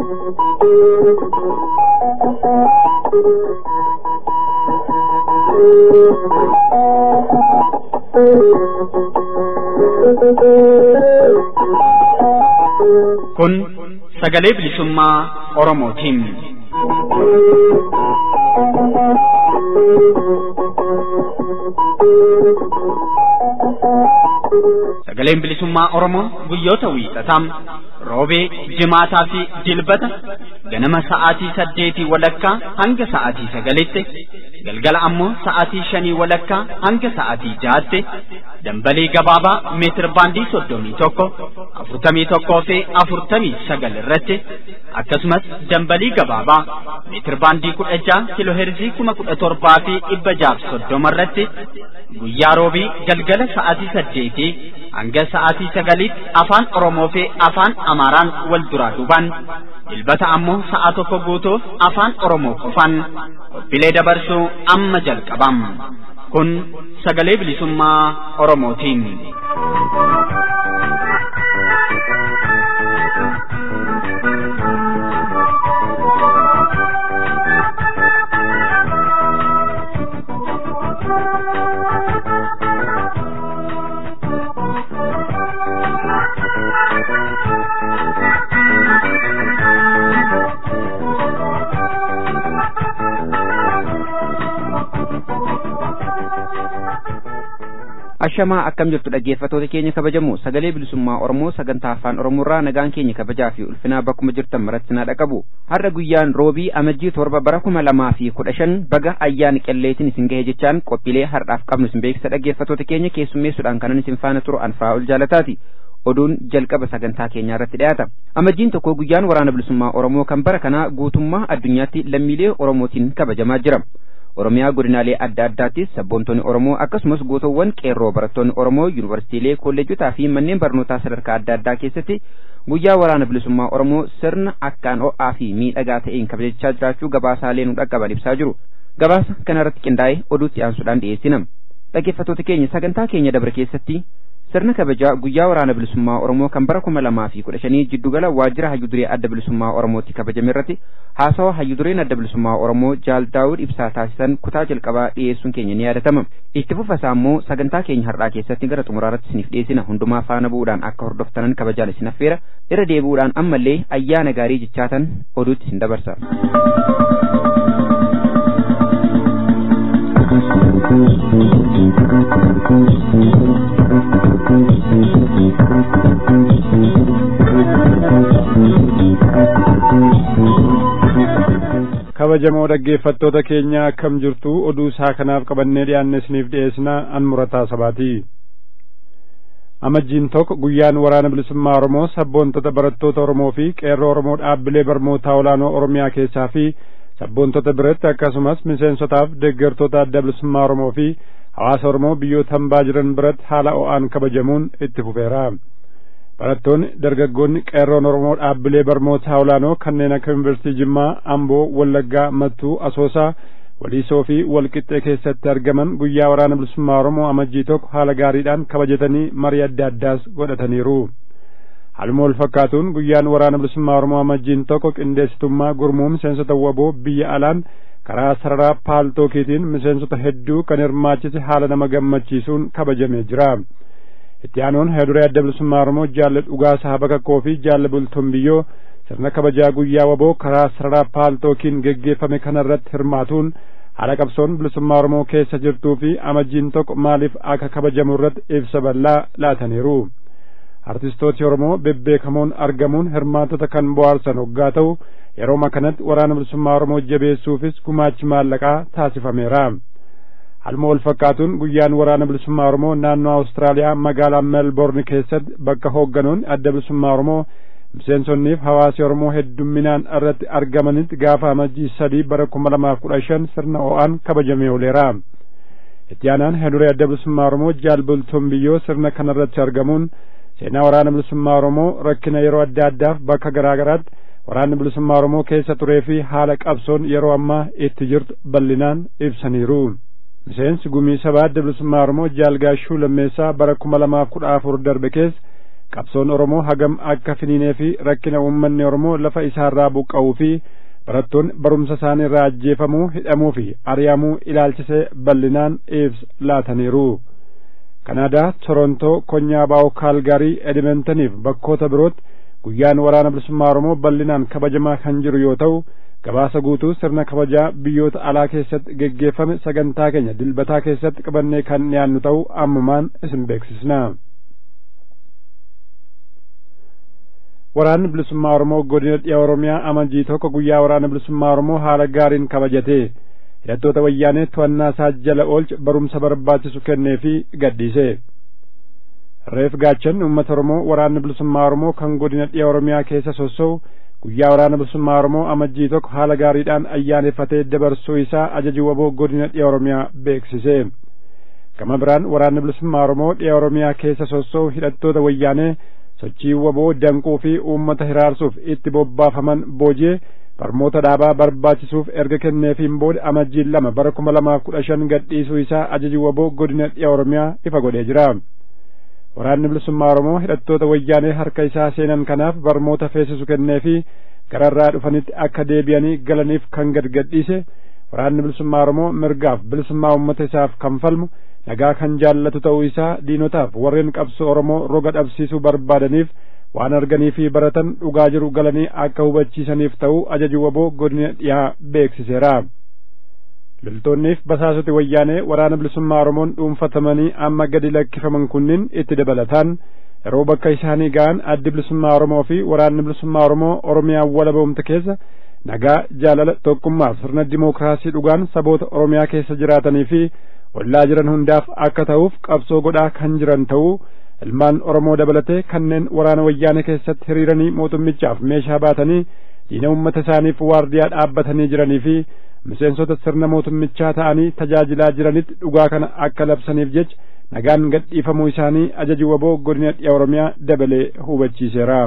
Kun sagalee bilisummaa Oromootiin. Sagaleen bilisummaa Oromoo guyyoota wiixataa, roobee, jimaataa fi dilbata ganama sa'aatii 8 walakkaa hanga sa'aatii 9tti, galgala ammoo sa'aatii 5 walakkaa hanga sa'aatii 6tti dambalii gabaabaa meetir baandii 31, 41 fi 49 irratti akkasumas dambalii gabaabaa meetir baandii 16 kiloheerzii 17,000 fi 630 irratti guyyaa roobii galgala sa'aatii 8 hanga sa'aatii 9tti afaan Oromoo fi afaan Amaaraan wal duraa duubaan dilbata ammoo sa'a tokko guutuuf afaan Oromoo qofaan qophiilee dabarsuu amma jalqabam. Kun sagalee bilisummaa Oromootiin. Ashamaa akkam jirtu dhaggeeffattoota keenya kabajamoo, sagalee bilisummaa Oromoo sagantaa afaan Oromoorraa nagaan keenya kabajaa fi ulfinaa bakkuma jirtan maratti na dhaqabu. Har'a guyyaan roobii amajjii 7 bara 2015 baga ayyaana qilleetiin isin gahe jechaan qophiilee har'aaf qabnu isin beeksisa dhaggeeffattoota keenya keessummeessuudhaan kanan isin faana turu Anfaa'ol Jaalataati. Oduun jalqaba sagantaa keenyaa irratti dhiyaata. Amajjiin tokko guyyaan waraana bilisummaa Oromoo kan bara kanaa guutummaa addunyaatti lammiilee Oromootiin kabajamaa jira. Oromiyaa godinaalee adda addaattis sabboontonni Oromoo akkasumas gootowwan qeerroo barattoonni Oromoo yuunivarsiitiilee, kolleejotaa fi manneen barnootaa sadarkaa adda addaa keessatti guyyaa waraana bilisummaa Oromoo sirna akkaan ho'aa fi miidhagaa ta'een kabajachaa jiraachuu gabaasaalee nu dhaqqaban ibsaa jiru. Gabaasa kanarratti qindaa'ee oduutti aansuudhaan dhiyeessina. Dhaggeeffattoota keenya sagantaa keenya dabre keessatti sirna kabajaa guyyaa waraana bilisummaa Oromoo kan bara 2015 jiddugala waajjira hayyuduree adda bilisummaa Oromootti kabajame irratti haasawa hayyudureen adda bilisummaa Oromoo Jaal Daawud ibsaa taasisan kutaa jalqabaa dhiyeessuun keenya ni yaadatama. Itti fufasaa immoo sagantaa keenya har'aa keessatti gara xumuraarratti isiniif dhiyeessina. Hundumaa faana bu'uudhaan akka hordoftanan kabajaan isin affeera. Irra deebi'uudhaan ammallee ayyaana gaarii jechaatan oduutti isin dabarsa. Kabajamoo dhaggeeffattoota keenya akkam jirtu, oduu isaa kanaaf qabannee dhiyaanne isiniif dhiyeessina. An Murataa Sabaati. Amajjiin tokko guyyaan waraana bilisummaa Oromoo sabboontota barattoota Oromoo fi qeerroo Oromoo dhaabbilee barnootaa olaanoo Oromiyaa keessaa fi sabboontota biratti akkasumas miseensotaaf deeggartoota adda bilisummaa Oromoo fi hawaasa Oromoo biyyoota hambaa jiran biratti haala ho'aan kabajamuun itti fufeera. Barattoonni, dargaggoonni, qeerroon Oromoo dhaabbilee barnootaa olaanoo kanneen akka Yuunivarsiitii Jimmaa, Amboo, Wallaggaa, Mattuu, Asoosaa, Waliisoo fi Walqixxee keessatti argaman guyyaa waraana bilisummaa Oromoo amajjii tokko haala gaariidhaan kabajatanii marii adda addaas godhataniiru. Haaluma wal fakkaatuun guyyaan waraana bilisummaa Oromoo amajjiin tokko qindeessitummaa gurmuu miseensota waboo biyya alaan karaa sararaa paaltookiitiin miseensota hedduu kan hirmaachise haala nama gammachiisuun kabajamee jira. Itti aanuun hayyuduree adda bilisummaa Oromoo Jaalli Dhugaasaa Bakakkoo fi Jaalli Bultuun Biyyoo sirna kabajaa guyyaa waboo karaa sararaa paaltookiin geggeeffame kanarratti hirmaatuun haala qabsoon bilisummaa Oromoo keessa jirtuu fi amajjiin tokko maaliif akka kabajamu irratti ibsa bal'aa laataniiru. Artistooti Oromoo bebbeekamoon argamuun hirmaatota kan bohaarsan hoggaa ta'u yeroo kanatti waraana bilisummaa Oromoo jabeessuufis gumaachi maallaqaa taasifameera. Haaluma wal fakkaatuun guyyaan waraana bilisummaa Oromoo naannoo Awustiraaliyaa magaalaa Melbourne keessatti bakka hoogganoonni adda bilisummaa Oromoo miseensonniif hawaasi Oromoo heddumminaan irratti argamanitti gaafa amajjii 3 bara 2015 sirna ho'aan kabajamee ooleera. Itti aanaan hayyuduree adda bilisummaa Oromoo Jaal Bultuun Biyyoo sirna kanarratti argamuun seenaa waraana bilisummaa Oromoo rakkina yeroo adda addaaf bakka garaa garaatti waraanni bilisummaa Oromoo keessa turee fi haala qabsoon yeroo ammaa itti jirtu bal'inaan ibsaniiru. Miseensi gumii sabaa adda bilisummaa Oromoo Jaal Gaashuu Lammeessaa bara 2014 darbe keessa qabsoon Oromoo hagam akka finiinee fi rakkina uummanni Oromoo lafa isaarraa buqqa'uu fi barattoonni barumsa isaanii irraa ajjeefamuu, hidhamuu fi ari'amuu ilaalchisee bal'inaan ibsa laataniiru. Kanaadaa, Torontoo, Konyaa Baa'oo, Kaalgaarii, Edmontoniif bakkoota birootti guyyaan waraana bilisummaa Oromoo bal'inaan kabajamaa kan jiru yoo ta'u, gabaasa guutuu sirna kabajaa biyyoota alaa keessatti geggeeffame sagantaa keenya dilbataa keessatti qabannee kan dhiyaannu ta'uu ammumaan isin beeksisna. Waraanni bilisummaa Oromoo godina dhiyaa Oromiyaa amajjii 1 guyyaa waraana bilisummaa Oromoo haala gaariin kabajate. Hidhattoota wayyaanee to'annaa isaa jala oolche barumsa barbaachisu kennee fi gadhiise. Reef gaachan uummata Oromoo waraanni bilisummaa Oromoo kan godina dhiyaa Oromiyaa keessa sossoo'u guyyaa waraana bilisummaa Oromoo amajjii 1 haala gaariidhaan ayyaaneffatee dabarsuu isaa ajajii waboo godina dhiyaa Oromiyaa beeksise. Gama biraan waraanni bilisummaa Oromoo dhiyaa Oromiyaa keessa sossoo'u hidhattoota wayyaanee sochii waboo danquu fi uummata hiraarsuuf itti bobbaafaman booji'ee barmoota dhaabaa barbaachisuuf erga kenneefiin booda amajjii 2 bara 2015 gadhiisuu isaa ajajii waboo godina dhiyaa Oromiyaa ifa godhee jira. Waraanni bilisummaa Oromoo hidhattoota wayyaanee harka isaa seenan kanaaf barmoota feesisu kennee fi gararraa dhufanitti akka deebi'anii galaniif kan gadhiise. Waraanni bilisummaa Oromoo mirgaaf bilisummaa uummata isaaf kan falmu nagaa kan jaallatu ta'uu isaa diinotaaf warreen qabsoo Oromoo roga dhabsiisuu barbaadaniif waan arganii fi baratan dhugaa jiru galanii akka hubachiisaniif ta'uu ajajii waboo godina dhiyaa beeksiseera. Loltoonniif basaasoti wayyaanee waraana bilisummaa Oromoon dhuunfatamanii amma gadi lakkifaman kunniin itti dabalataan yeroo bakka isaanii ga'an addi bilisummaa Oromoo fi waraanni bilisummaa Oromoo Oromiyaa walabamte keessa nagaa, jaalala, tokkummaa sirna dimookiraasii dhugaan saboota Oromiyaa keessa jiraatanii fi ollaa jiran hundaaf akka ta'uuf qabsoo godhaa kan jiran ta'uu ilmaan Oromoo dabalatee kanneen waraana wayyaanee keessatti hiriiranii mootummichaaf meeshaa baatanii diina uummata isaaniif waardiyaa dhaabbatanii jiranii fi miseensota sirna mootummichaa ta'anii tajaajilaa jiranitti dhugaa kana akka labsaniif jecha nagaan gadhiifamuu isaanii ajajii waboo godina dhiyaa Oromiyaa dabalee hubachiiseera.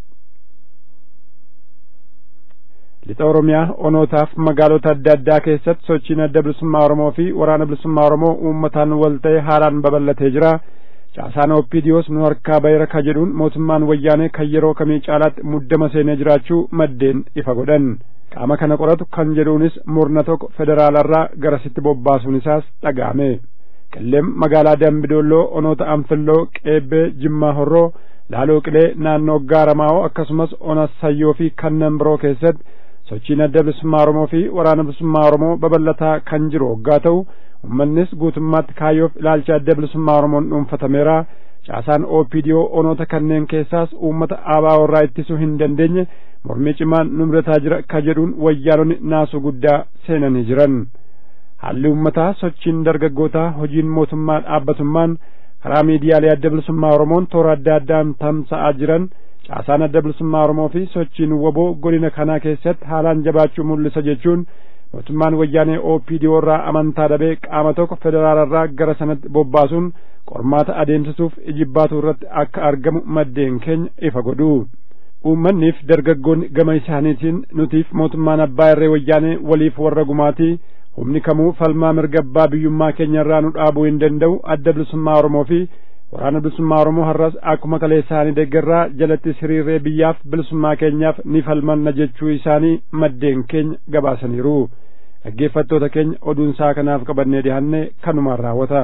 Lixa Oromiyaa onootaaf magaalota adda addaa keessatti sochiin adda bilisummaa Oromoo fi waraana bilisummaa Oromoo uummataan wal ta'ee haaraan babal'atee jira. Caasaan OPDOs nu harkaa bayra ka jedhuun mootummaan wayyaanee kan yeroo kamii caalaatti muddama seenee jiraachuu maddeen ifa godhan. Qaama kana qoratu kan jedhuunis murna tokko federaalarraa garasitti bobbaasuun isaas dhaga'ame. Qilleem magaalaa Dambidolloo, onoota Anfilloo, Qeebbee, Jimmaa Horroo, Laaloo Qilee, naannoo Gaaramaa'oo akkasumas ona Sayyoo fi kanneen biroo keessatti sochiin adda bilisummaa Oromoo fi waraana bilisummaa Oromoo babal'ataa kan jiru hoggaa ta'u uummannis guutummaatti kaayyoof ilaalcha adda bilisummaa Oromoon dhuunfatameera. Caasaan OPDO onoota kanneen keessaas uummata ABO irraa ittisuu hin dandeenye mormii cimaan nu mudataa jira ka jedhuun wayyaanonni naasuu guddaa seenanii jiran. Haalli uummataa sochiin dargaggootaa hojiin mootummaa dhaabbatummaan karaa miidiyaalee adda bilisummaa Oromoon toora adda addaan tamsa'aa jiran caasaan adda bilisummaa Oromoo fi sochiin waboo godina kanaa keessatti haalaan jabaachuu mul'isa jechuun mootummaan wayyaanee OPDO irraa amantaa dhabee qaama tokko federaalarraa gara sanatti bobbaasuun qormaata adeemsisuuf ijibbaatu irratti akka argamu maddeen keenya ifa godhu. Uummanniif dargaggoonni gama isaaniitiin nutiif mootummaan abbaa irree wayyaanee waliif warra gumaatii humni kamuu falmaa mirga abbaa biyyummaa keenya irraa nu dhaabuu hin danda'u adda bilisummaa Oromoo fi waraana bilisummaa Oromoo har'as akkuma kalee isaanii deeggarraa jalatti hiriirree biyyaaf bilisummaa keenyaaf ni falmanna jechuu isaanii maddeen keenya gabaasaniiru. Dhaggeeffattoota keenya oduun isaa kanaaf qabannee dhiyaanne kanumaan raawwata.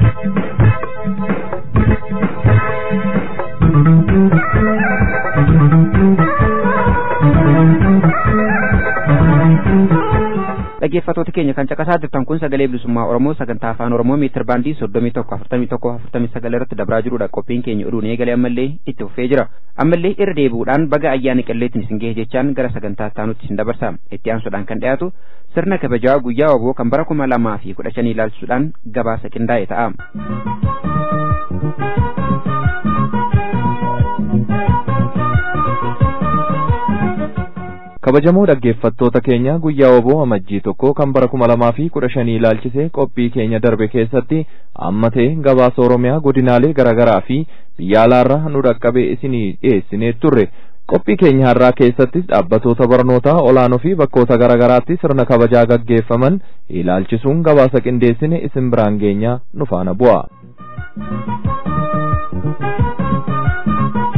dhaggeeffattoota keenya kan caqasaa jirtan kun sagalee bilisummaa Oromoo sagantaa afaan Oromoo meetir baandii 31 irratti dabraa jirudha. Qophiin keenya oduun eegalee ammallee itti fufee jira. Ammallee irra deebi'uudhaan baga ayyaana qilleetiin isin gahe jechaan gara sagantaa taanutti isin dabarsa. Itti aansuudhaan kan dhiyaatu sirna kabajaa guyyaa waboo kan bara 2015 ilaalchisuudhaan gabaasa qindaa'e ta'a. kabajamoo dhaggeeffattoota keenya guyyaa waboo amajjii 1 kan bara 2015 ilaalchise qophii keenya darbe keessatti ammatee gabaasa Oromiyaa godinaalee garaagaraa fi biyya alaarraa nu dhaqqabee isinii dhiyeessinee turre. qophii keenya har'aa keessattis dhaabbatoota barnootaa olaanoo fi bakkoota garaagaraatti sirna kabajaa gaggeeffaman ilaalchisuun gabaasa qindeessine isin biraan geenya nu faana bu'a.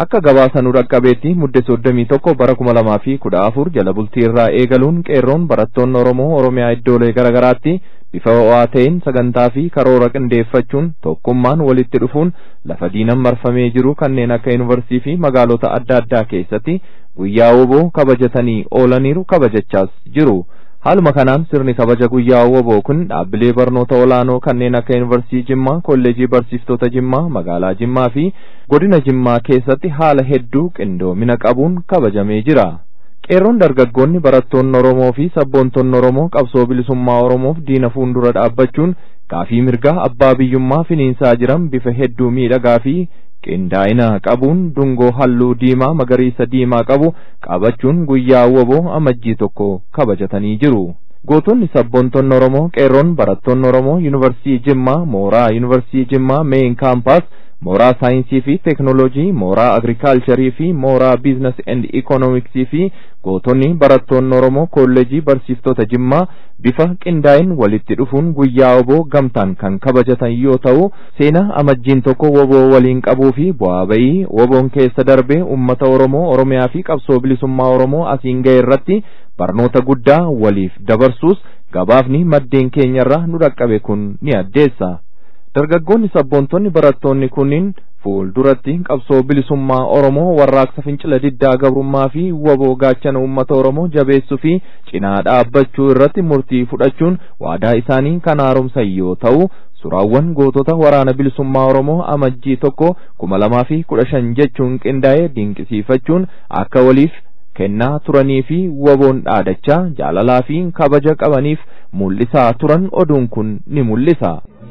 akka gabaasa nu dhaqqabeetti mudde 31 bara 2014 jala bultii irraa eegaluun qeerroon barattoonni Oromoo Oromiyaa iddoolee garaagaraatti bifa ho'aa ta'een sagantaa fi karoora qindeeffachuun tokkummaan walitti dhufuun lafa diinan marfamee jiru kanneen akka yuunivarsiitii fi magaalota adda addaa keessatti guyyaa woboo kabajatanii oolaniiru kabajachaas jiru. Haaluma kanaan sirni kabaja guyyaa woboo kun dhaabbilee barnoota olaanoo kanneen akka yuunivarsiitii Jimmaa, kolleejii barsiiftota Jimmaa, magaalaa Jimmaa fi godina Jimmaa keessatti haala hedduu qindoomina qabuun kabajamee jira. Qeerroon dargaggoonni barattoonni Oromoo fi sabboontonni Oromoo qabsoo bilisummaa Oromoof diina fuuldura dhaabbachuun gaafii mirgaa abbaa biyyummaa finiinsaa jiran bifa hedduu miidhagaa fi qindaa'ina qabuun dungoo halluu diimaa magariisa diimaa qabu qabachuun guyyaa woboo amajjii 1 kabajatanii jiru. Gootonni sabboontonni Oromoo qeerroon barattoonni Oromoo yuunivarsiitii Jimmaa, mooraa yuunivarsiitii Jimmaa Main Campus, mooraa saayinsii fi teeknooloojii, mooraa agrikaalcharii fi mooraa biizines and ikoonomiksii fi gootonni barattoonni Oromoo kolleejii barsiiftota Jimmaa bifa qindaa'in walitti dhufuun guyyaa woboo gamtaan kan kabajatan yoo ta'u, seenaa amajjiin 1 woboo waliin qabuu fi bu'aa ba'ii woboon keessa darbee uummata Oromoo Oromiyaa fi qabsoo bilisummaa Oromoo asiin ga'e irratti barnoota guddaa waliif dabarsuus gabaafni maddeen keenyarraa nu dhaqqabe kun ni addeessa. Dargaggoonni sabboontonni barattoonni kunniin fuulduratti qabsoo bilisummaa Oromoo warraaqsa fincila diddaa gabrummaa fi woboo gaachana uummata Oromoo jabeessuu fi cinaa dhaabbachuu irratti murtii fudhachuun waadaa isaanii kan haaromsan yoo ta'u, suraawwan gootota waraana bilisummaa Oromoo amajjii 1 2015 jechuun qindaa'ee dinqisiifachuun akka waliif kennaa turanii fi woboon dhaadachaa jaalalaa fi kabaja qabaniif mul'isaa turan oduun kun ni mul'isa.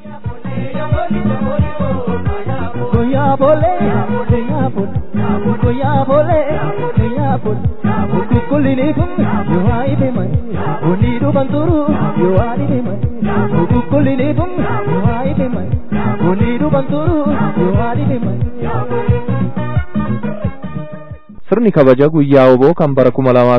Goya bole, kukulini kum, yo ai be mai, unidu banturu, yo ai be mai, kukulini kum, yo ai be mai, unidu banturu, yo ai be mai. Sirni kabaja guyyaa woboo kan bara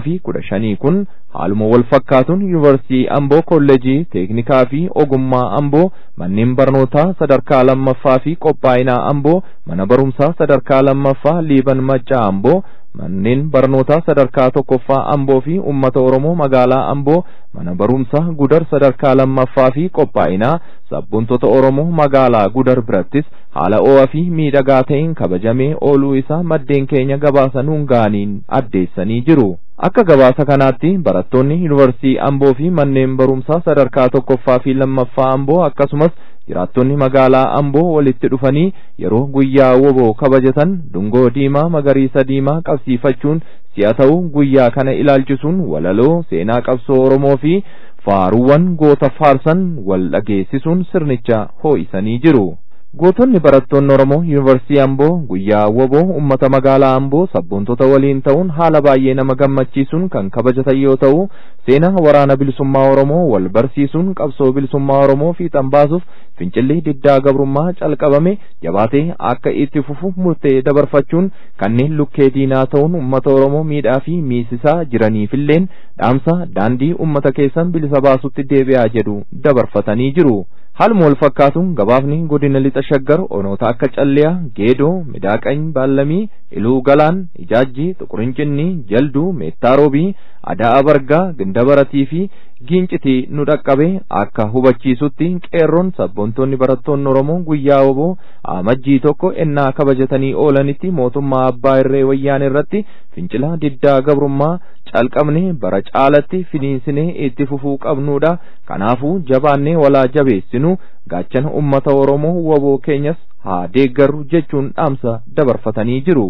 2015 kun haaluma wal fakkaatuun yuunivarsiitii Amboo, kolleejii teeknikaa fi ogummaa Amboo, manneen barnootaa sadarkaa lammaffaa fi qophaa'inaa Amboo, mana barumsaa sadarkaa lammaffaa Liiban Maccaa Amboo, manneen barnootaa sadarkaa 1ffaa Amboo fi uummata Oromoo magaalaa Amboo, mana barumsaa Gudar sadarkaa lammaffaa fi qophaa'inaa sabboontota Oromoo magaalaa Gudar birattis haala ho'aa fi miidhagaa ta'een kabajamee ooluu isaa maddeen keenya gabaasanuun gaaniin addeessanii jiru. Akka gabaasa kanaatti barattoonni yuunivarsiitii Amboo fi manneen barumsaa sadarkaa 1ffaa fi lammaffaa Amboo akkasumas jiraattonni magaalaa Amboo walitti dhufanii yeroo guyyaa woboo kabajatan dungoo diimaa magariisa diimaa qabsiifachuun si'a ta'u guyyaa kana ilaalchisuun walaloo seenaa qabsoo Oromoo fi faaruuwwan goota faarsan wal dhageessisuun sirnicha ho'isanii jiru. Gootonni barattoonni Oromoo yuunivarsiitii Amboo guyyaa woboo uummata magaalaa Amboo sabboontota waliin ta'uun haala baay'ee nama gammachiisuun kan kabajatan yoo ta'u, seenaa waraana bilisummaa Oromoo wal barsiisuun qabsoo bilisummaa Oromoo fiixan baasuuf fincilli diddaa gabrummaa calqabame jabaatee akka itti fufu murtee dabarfachuun kanneen lukkee diinaa ta'uun uummata Oromoo miidhaa fi miisisaa jiraniifilleen dhaamsa daandii uummata keessan bilisa baasutti deebi'aa jedhu dabarfatanii jiru. Haaluma wal fakkaatuun gabaafni godina lixa shaggar onoota akka Calliyaa, Geedoo, Midaaqany, Baallamii, Iluu Galaan, Ijaajjii, Xuqurincinni, Jalduu, Meettaarobii, Adaa Bargaa, Gindabaratii fi Giincitii nu dhaqqabe akka hubachiisutti qeerroon sabboontonni barattoonni Oromoo guyyaa woboo amajjii 1 ennaa kabajatanii oolanitti mootummaa abbaa irree wayyaan irratti fincila diddaa gabrummaa calqabne bara caalatti finiinsinee itti fufuu qabnuudha. Kanaafuu jabaannee walaa jabeessinu gaachana ummata Oromoo woboo keenyas haa deeggarru jechuun dhaamsa dabarfatanii jiru.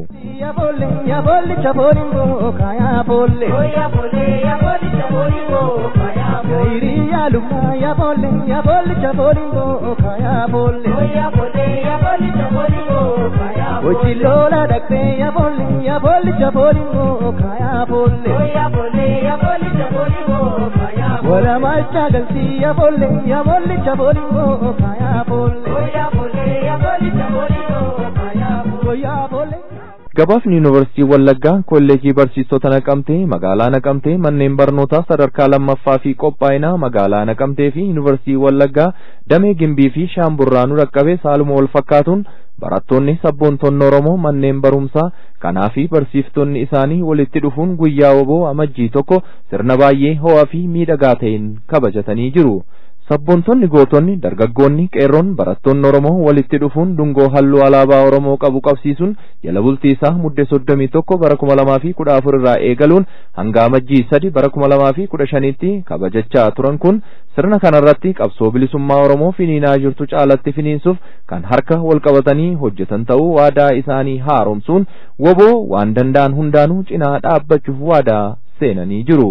Wala malcha galsi ya bolle chabolingo kaya bolle ya bolle chabolingo kaya bolle. Gabaafni Yuunivarsiitii Wallaggaa Kolleejii Barsiistota Naqamtee magaalaa Naqamtee manneen barnootaa sadarkaa lammaffaa fi qophaa'inaa magaalaa Naqamtee fi Yuunivarsiitii Wallaggaa Damee Gimbii fi Shaamburraanuu dhaqqabee saaluma wal fakkaatuun barattoonni sabboontonni Oromoo manneen barumsaa kanaa fi barsiiftonni isaanii walitti dhufuun guyyaa woboo amajjii tokko sirna baay'ee ho'aa fi miidhagaa ta'een kabajatanii jiru. Sabboontonni gootonni dargaggoonni qeerroon barattoonni Oromoo walitti dhufuun dungoo halluu alaabaa Oromoo qabu qabsiisuun jala bultii isaa muddee 31 bara 2014 irraa eegaluun hanga amajjii 3 bara 2015tti kabajachaa turan kun sirna kanarratti qabsoo bilisummaa Oromoo finiinaa jirtu caalatti finiinsuuf kan harka wal qabatanii hojjetan ta'uu waadaa isaanii haaromsuun woboo waan danda'an hundaanuu cinaa dhaabbachuuf waadaa seenanii jiru.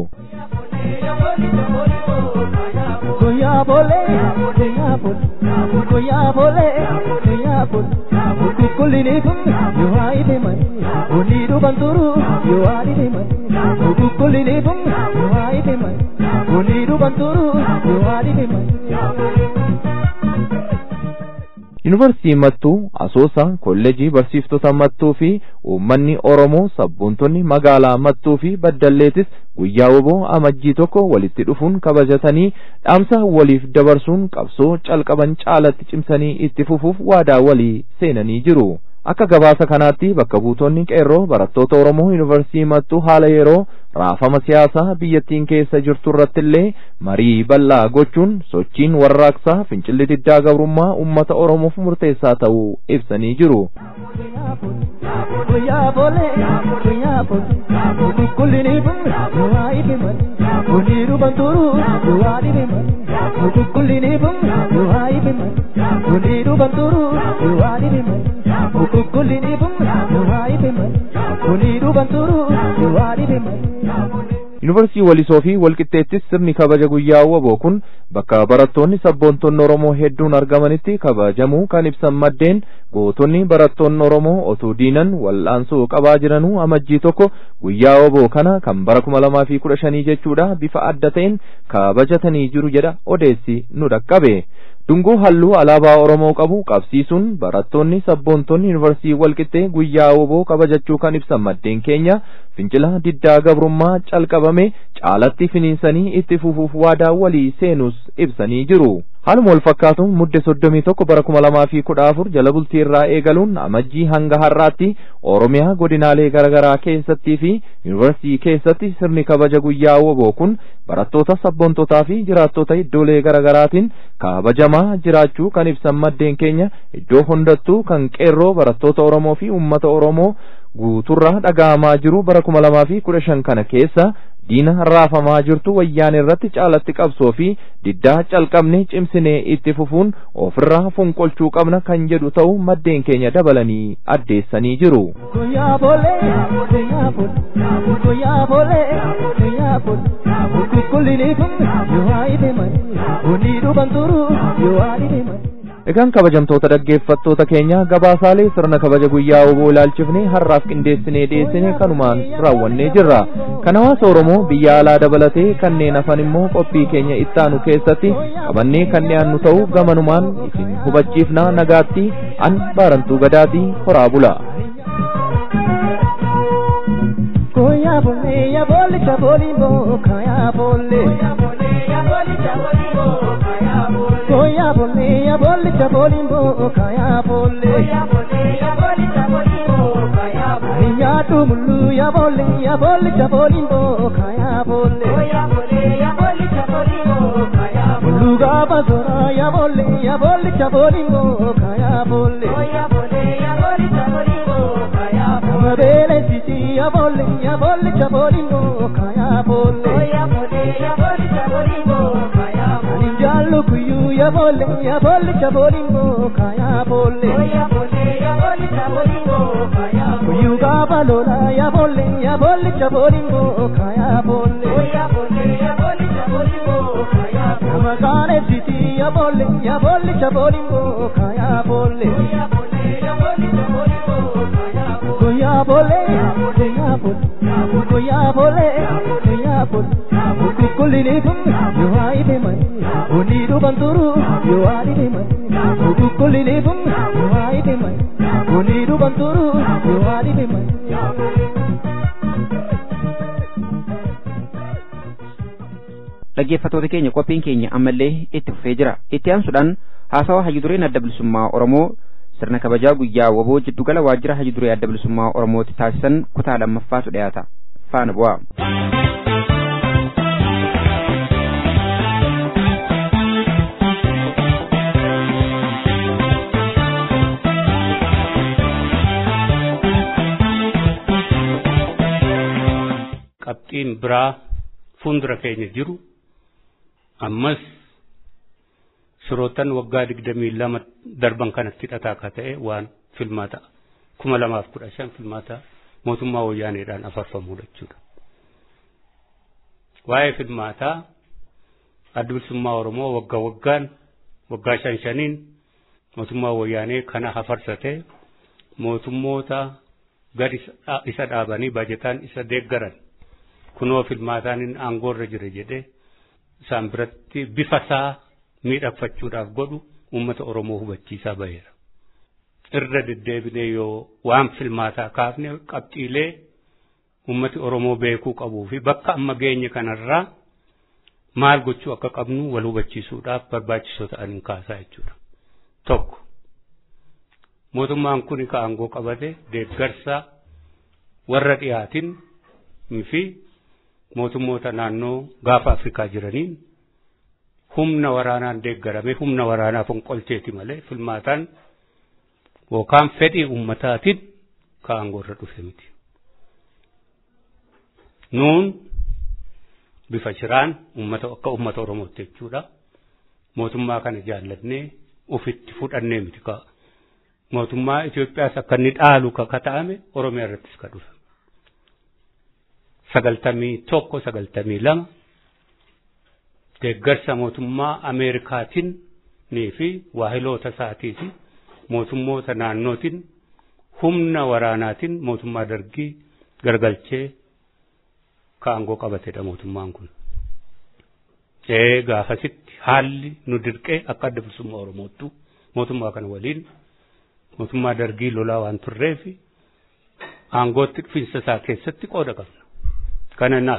Goya bole, kukulini kum, you hide my, unidu banturu, you hide my, kukulini kum, you hide my, unidu banturu, you hide my. Yuunivarsiitii Mattuu, Asoosaa, Kolleejii Barsiiftota Mattuu fi uummanni Oromoo sabboontonni magaalaa Mattuu fi Baddalleetis guyyaa woboo amajjii tokko walitti dhufuun kabajatanii dhaamsa waliif dabarsuun qabsoo calqaban caalatti cimsanii itti fufuuf waadaa walii seenanii jiru. Akka gabaasa kanaatti bakka buutonni qeerroo barattoota Oromoo Yuunivarsiitii Mattuu haala yeroo raafama siyaasaa biyyattiin keessa jirtu irratti illee marii bal'aa gochuun sochiin warraaqsaa fincilli diddaa gabrummaa uummata Oromoof murteessaa ta'uu ibsanii jiru. Yuunivarsiitii Walisoo fi Walqixxeettis sirni kabaja guyyaa woboo kun bakka barattoonni sabboontonni Oromoo hedduun argamanitti kabajamuu kan ibsan maddeen gootonni barattoonni Oromoo otuu diinan wal'aansoo qabaa jiranuu amajjii tokko guyyaa woboo kana kan bara 2015 jechuudha bifa adda ta'een kabajatanii jiru jedha odeessi nu dhaqqabe. Dungoo halluu alaabaa Oromoo qabu qabsiisuun barattoonni sabboontonni Yuunivarsiitii Walqixxee guyyaa woboo kabajachuu kan ibsan maddeen keenya fincila diddaa gabrummaa calqabame caalatti finiinsanii itti fufuuf waadaa walii seenus ibsanii jiru. Haaluma wal fakkaatuun muddee 31 bara 2014 jala bultii irraa eegaluun amajjii hanga har'aatti Oromiyaa godinaalee garaagaraa keessattii fi Yuunivarsiitii keessatti sirni kabaja guyyaa woboo kun barattoota sabboontotaa fi jiraattota iddoolee garaagaraatiin kabajamaa jiraachuu kan ibsan maddeen keenya iddoo hundattuu kan qeerroo barattoota Oromoo fi uummata Oromoo guuturraa dhaga'amaa jiru bara 2015 kana keessa diina raafamaa jirtu wayyaanee irratti caalatti qabsoo fi diddaa calqabne cimsinee itti fufuun ofirraa fonqolchuu qabna kan jedhu ta'uu maddeen keenya dabalanii addeessanii jiru. Egaan kabajamtoota dhaggeeffattoota keenya gabaasaalee sirna kabaja guyyaa woboo ilaalchifnee har'aaf qindeessinee dhiyeessine kanumaan raawwannee jirra. Kan hawaasa Oromoo biyya alaa dabalatee kanneen hafan immoo qophii keenya ittaanu keessatti qabannee kan dhiyaannu ta'uu gamanumaan isin hubachiifna nagaatti an Baarantuu Gadaatii horaa bula. Koya bolle ya bolle chaboli bo kaya bolle Koya bolle ya bolle chaboli bo kaya bolle Ya tumulu ya bolle chaboli bo kaya bolle Luga bazora ya bolle chaboli bo kaya bolle Bele titi ya bolle chaboli bo kaya bolle Ninjalo kuyu ya bolle chaboli bo kaya bolle Kuyu ga balora ya bolle chaboli bo kaya bolle Magane titi ya bolle chaboli bo kaya bolle Goya bole, kukulini kum, yoo haide mani onni dhufan turu yoo haide mani qulqullinni kun yoo haide mani onni dhufan turu yoo haide mani. Dhaggeeffattoota keenya qophiin keenya ammallee itti fufee jira. Itti aansuudhaan haasawaa Hayyudureen Adda Bilisummaa Oromoo sirna kabajaa guyyaa waboo jiddugala waajjira Hayyuduree Adda Bilisummaa Oromooti taasisan kutaa lammaffaatu dhiyaata. Faana bu'aa. Qabxiin biraa fuuldura keenya jiru ammas surootan waggaa 22 darban kanatti hidhataa akka ta'e waan filmaata 2015 filmaata mootummaa wayyaaneedhaan afarfamuu jechuudha. Waa'ee filmaataa Adda Bilisummaa Oromoo waggaa 5 mootummaa wayyaanee kana hafarsate mootummoota gadi isa dhaabanii baajetaan isa deeggaran kunoo filmaataan aangoorra jira jedhee isaan biratti bifa isaa miidhagfachuudhaaf godhu uummata Oromoo hubachiisaa baheera. Irra deddeebinee yoo waan filmaataa kaafne qabxiilee uummati Oromoo beekuu qabuu fi bakka amma geenye kanarraa maal gochuu akka qabnu wal hubachiisuudhaaf barbaachisoo ta'aniin kaasaa jechuudha. Tokko mootummaan kun ka aangoo qabate deeggarsa warra dhiyaatiin fi mootummoota naannoo gaafa Afrikaa jiraniin humna waraanaan deeggarame humna waraanaa fonqolcheeti malee filmaataan yookaan fedhii ummataatiin ka aangoorra dhufe miti. Nuun bifa shiraan akka ummata Oromootti jechuudha. Mootummaa kana jaallannee ofitti fudhannee miti ka mootummaa Itoophiyaas akka inni dhaalu ka ta'ame Oromiyaa irrattis ka dhufe. 91-92 deeggarsa mootummaa Ameerikaatiin fi waahiloota isaatii fi mootummoota naannootiin humna waraanaatiin mootummaa dargii gargalchee ka aangoo qabatedha mootummaan kun. Gaafasitti haalli nu dirqee akka Adda Bilisummaa Oromoottu mootummaa kana waliin mootummaa dargii lolaa waan turreef aangootti dhufiinsa isaa keessatti qooda qabna. Kana naal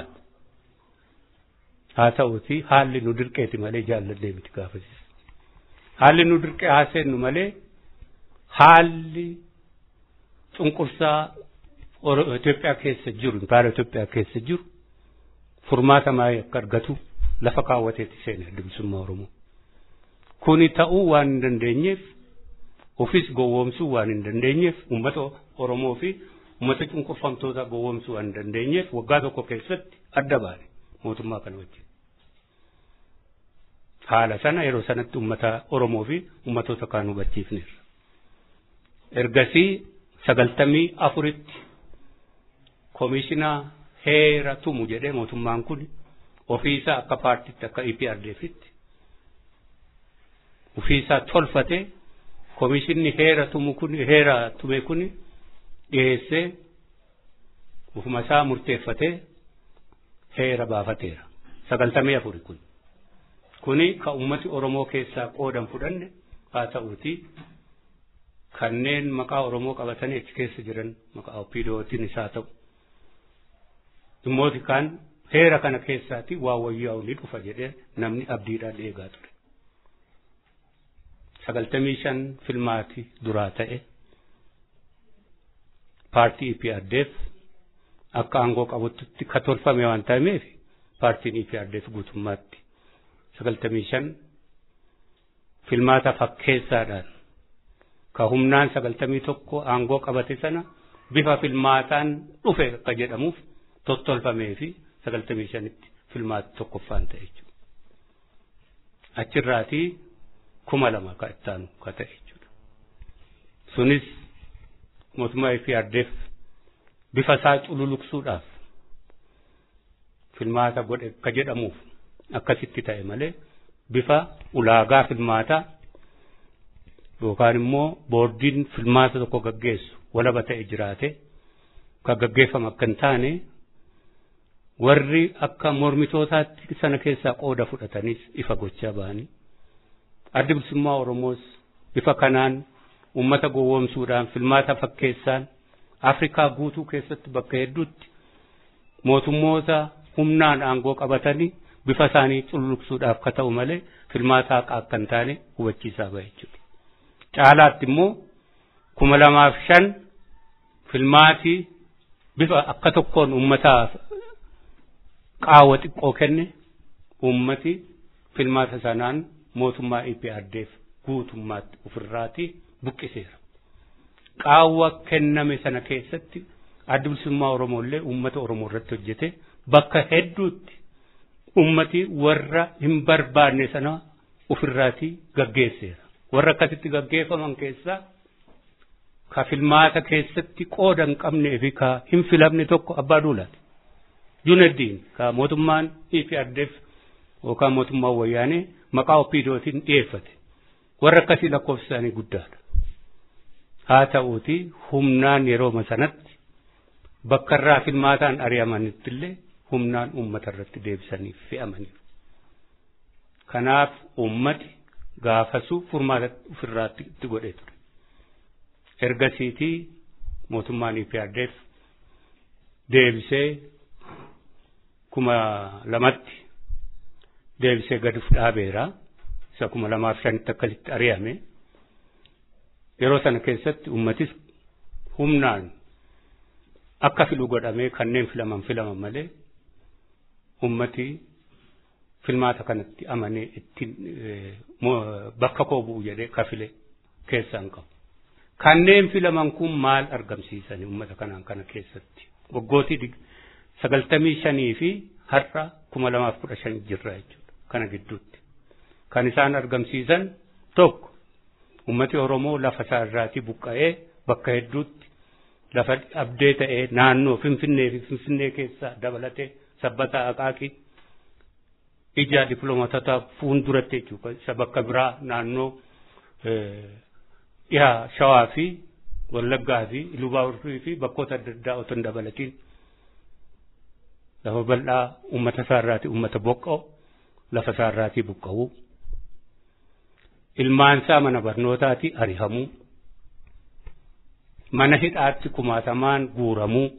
haa ta'uuti haalli nu dirqeeti malee jaalladhee miti gaafasiis. Haalli nu dirqee haaseennu malee haalli cunqursaa Itoophiyaa keessa jiru impaayera Itoophiyaa keessa jiru furmaata maayii akka argatu lafa kaawwateeti seene Adda Bilisummaa Oromoo. Kuni ta'uu waan hin dandeenyeef ofis gowwoomsuu waan hin dandeenyeef uummata Oromoo fi uummata cunqurfamtoota gowwoomsuu waan hin dandeenyeef waggaa tokko keessatti adda baane mootummaa kana wajjin. Haala sana yeroo sanatti uummata Oromoo fi uummatoota kaan hubachiifneerra. Ergasii 94tti koomishinaa heera tumu jedhee mootummaan kun ofiisaa akka paartiitti akka EPRDFitti ofiisaa tolfatee koomishinni heera tume kun dhiyeessee ufuma isaa murteeffatee heera baafateera. 94 kuni ka ummati Oromoo keessaa qoodan fudhanne haa ta'uuti kanneen maqaa Oromoo qabatanii achi keessa jiran maqaa OPDOtiin isaa ta'u dhimmooti kaan heera kana keessaati waa wayyaa'u ni dhufa jedhee namni abdiidhaan eegaa ture. 95 filmaati duraa ta'e paartii EPRDF akka aangoo qabutti ka tolfame waan ta'eef paartiin EPRDF guutummaatti 95 filmaata fakkeessaadhaan ka humnaan 91 aangoo qabate sana bifa filmaataan dhufe akka jedhamuuf tottolfamee fi 95tti filmaati tokkoffaan ta'e jechuudha. Achirraatii 2000 ka ittaanu ka ta'e jechuudha. Sunis mootummaa EPRDF bifa isaa cululuqsuudhaaf filmaata godhe ka jedhamuuf akkasitti ta'e malee bifa ulaagaa filmaataa yookaan immoo boordiin filmaata tokko gaggeessu walaba ta'e jiraate ka gaggeeffamu akka hin taane warri akka mormitootaatti sana keessaa qooda fudhatanis ifa gochaa ba'anii adda bilisummaa Oromoos bifa kanaan ummata gowwoomsuudhaan filmaata fakkeessaan Afrikaa guutuu keessatti bakka hedduutti mootummoota humnaan aangoo qabatanii bifa isaanii culluqsuudhaaf ka ta'u malee filmaata haqaa akka hin taane hubachiisaa bahe jechuudha. Caalaatti immoo 2005 filmaatii bifa akka tokkoon ummataaf qaawwa xiqqoo kenne ummati filmaata sanaan mootummaa EPRDF guutummaatti ofirraatii buqqiseera. Qaawwa kenname sana keessatti adda bilisummaa Oromoo illee ummata Oromoo irratti hojjete bakka hedduutti ummati warra hin barbaanne sana ofirraatii gaggeesseera. Warra akkasitti gaggeeffaman keessaa ka filmaata keessatti qooda hin qabnee fi ka hin filamne tokko Abbaa Duulaati. Juneddiin ka mootummaan EPRDF yookaan mootummaa wayyaanee maqaa opiidootiin dhiyeeffate. Warra akkasii lakkoofsaanii guddaadha. Haa ta'uuti humnaan yeroo sanatti bakka irraa filmaataan ari'amanitti illee humnaan uummata irratti deebisanii fe'amaniiru. Kanaaf uummati gaafasuu furmaata ofirraatti itti godhee ture. Ergasiitii mootummaan EPRDF deebisee 2002tti deebisee gadi dhaabeera. Isa 2005tti akkasitti ari'ame. Yeroo sana keessatti uummatis humnaan akka filu godhamee kanneen filaman malee ummati filmaata kanatti amanee ittiin bakka koo bu'u jedhee kafile keessaan qabu. Kanneen filaman kun maal argamsiisanii ummata kanaan kana keessatti waggootii 95 fi har'a 2015 jirra jechuudha. Kana gidduutti kan isaan argamsiisan tokko ummati Oromoo lafa isaa irraatii buqqa'ee bakka hedduutti lafa abdee ta'ee naannoo Finfinnee fi Finfinnee keessaa dabalatee Sabbataa Aqaaqii ija diplomaatota fuulduratti jechuudha. Isa bakka biraa naannoo dhiyaa Shawaa fi Wallaggaa fi Ilubaaburii fi bakkoota adda addaa otoo hin dabalatiin lafa bal'aa uummata isaa irraatii uummata boqqoo lafa isaa irraatii buqqa'uu ilmaan isaa mana barnootaatii ari'amuu mana hidhaatti kumaatamaan guuramuu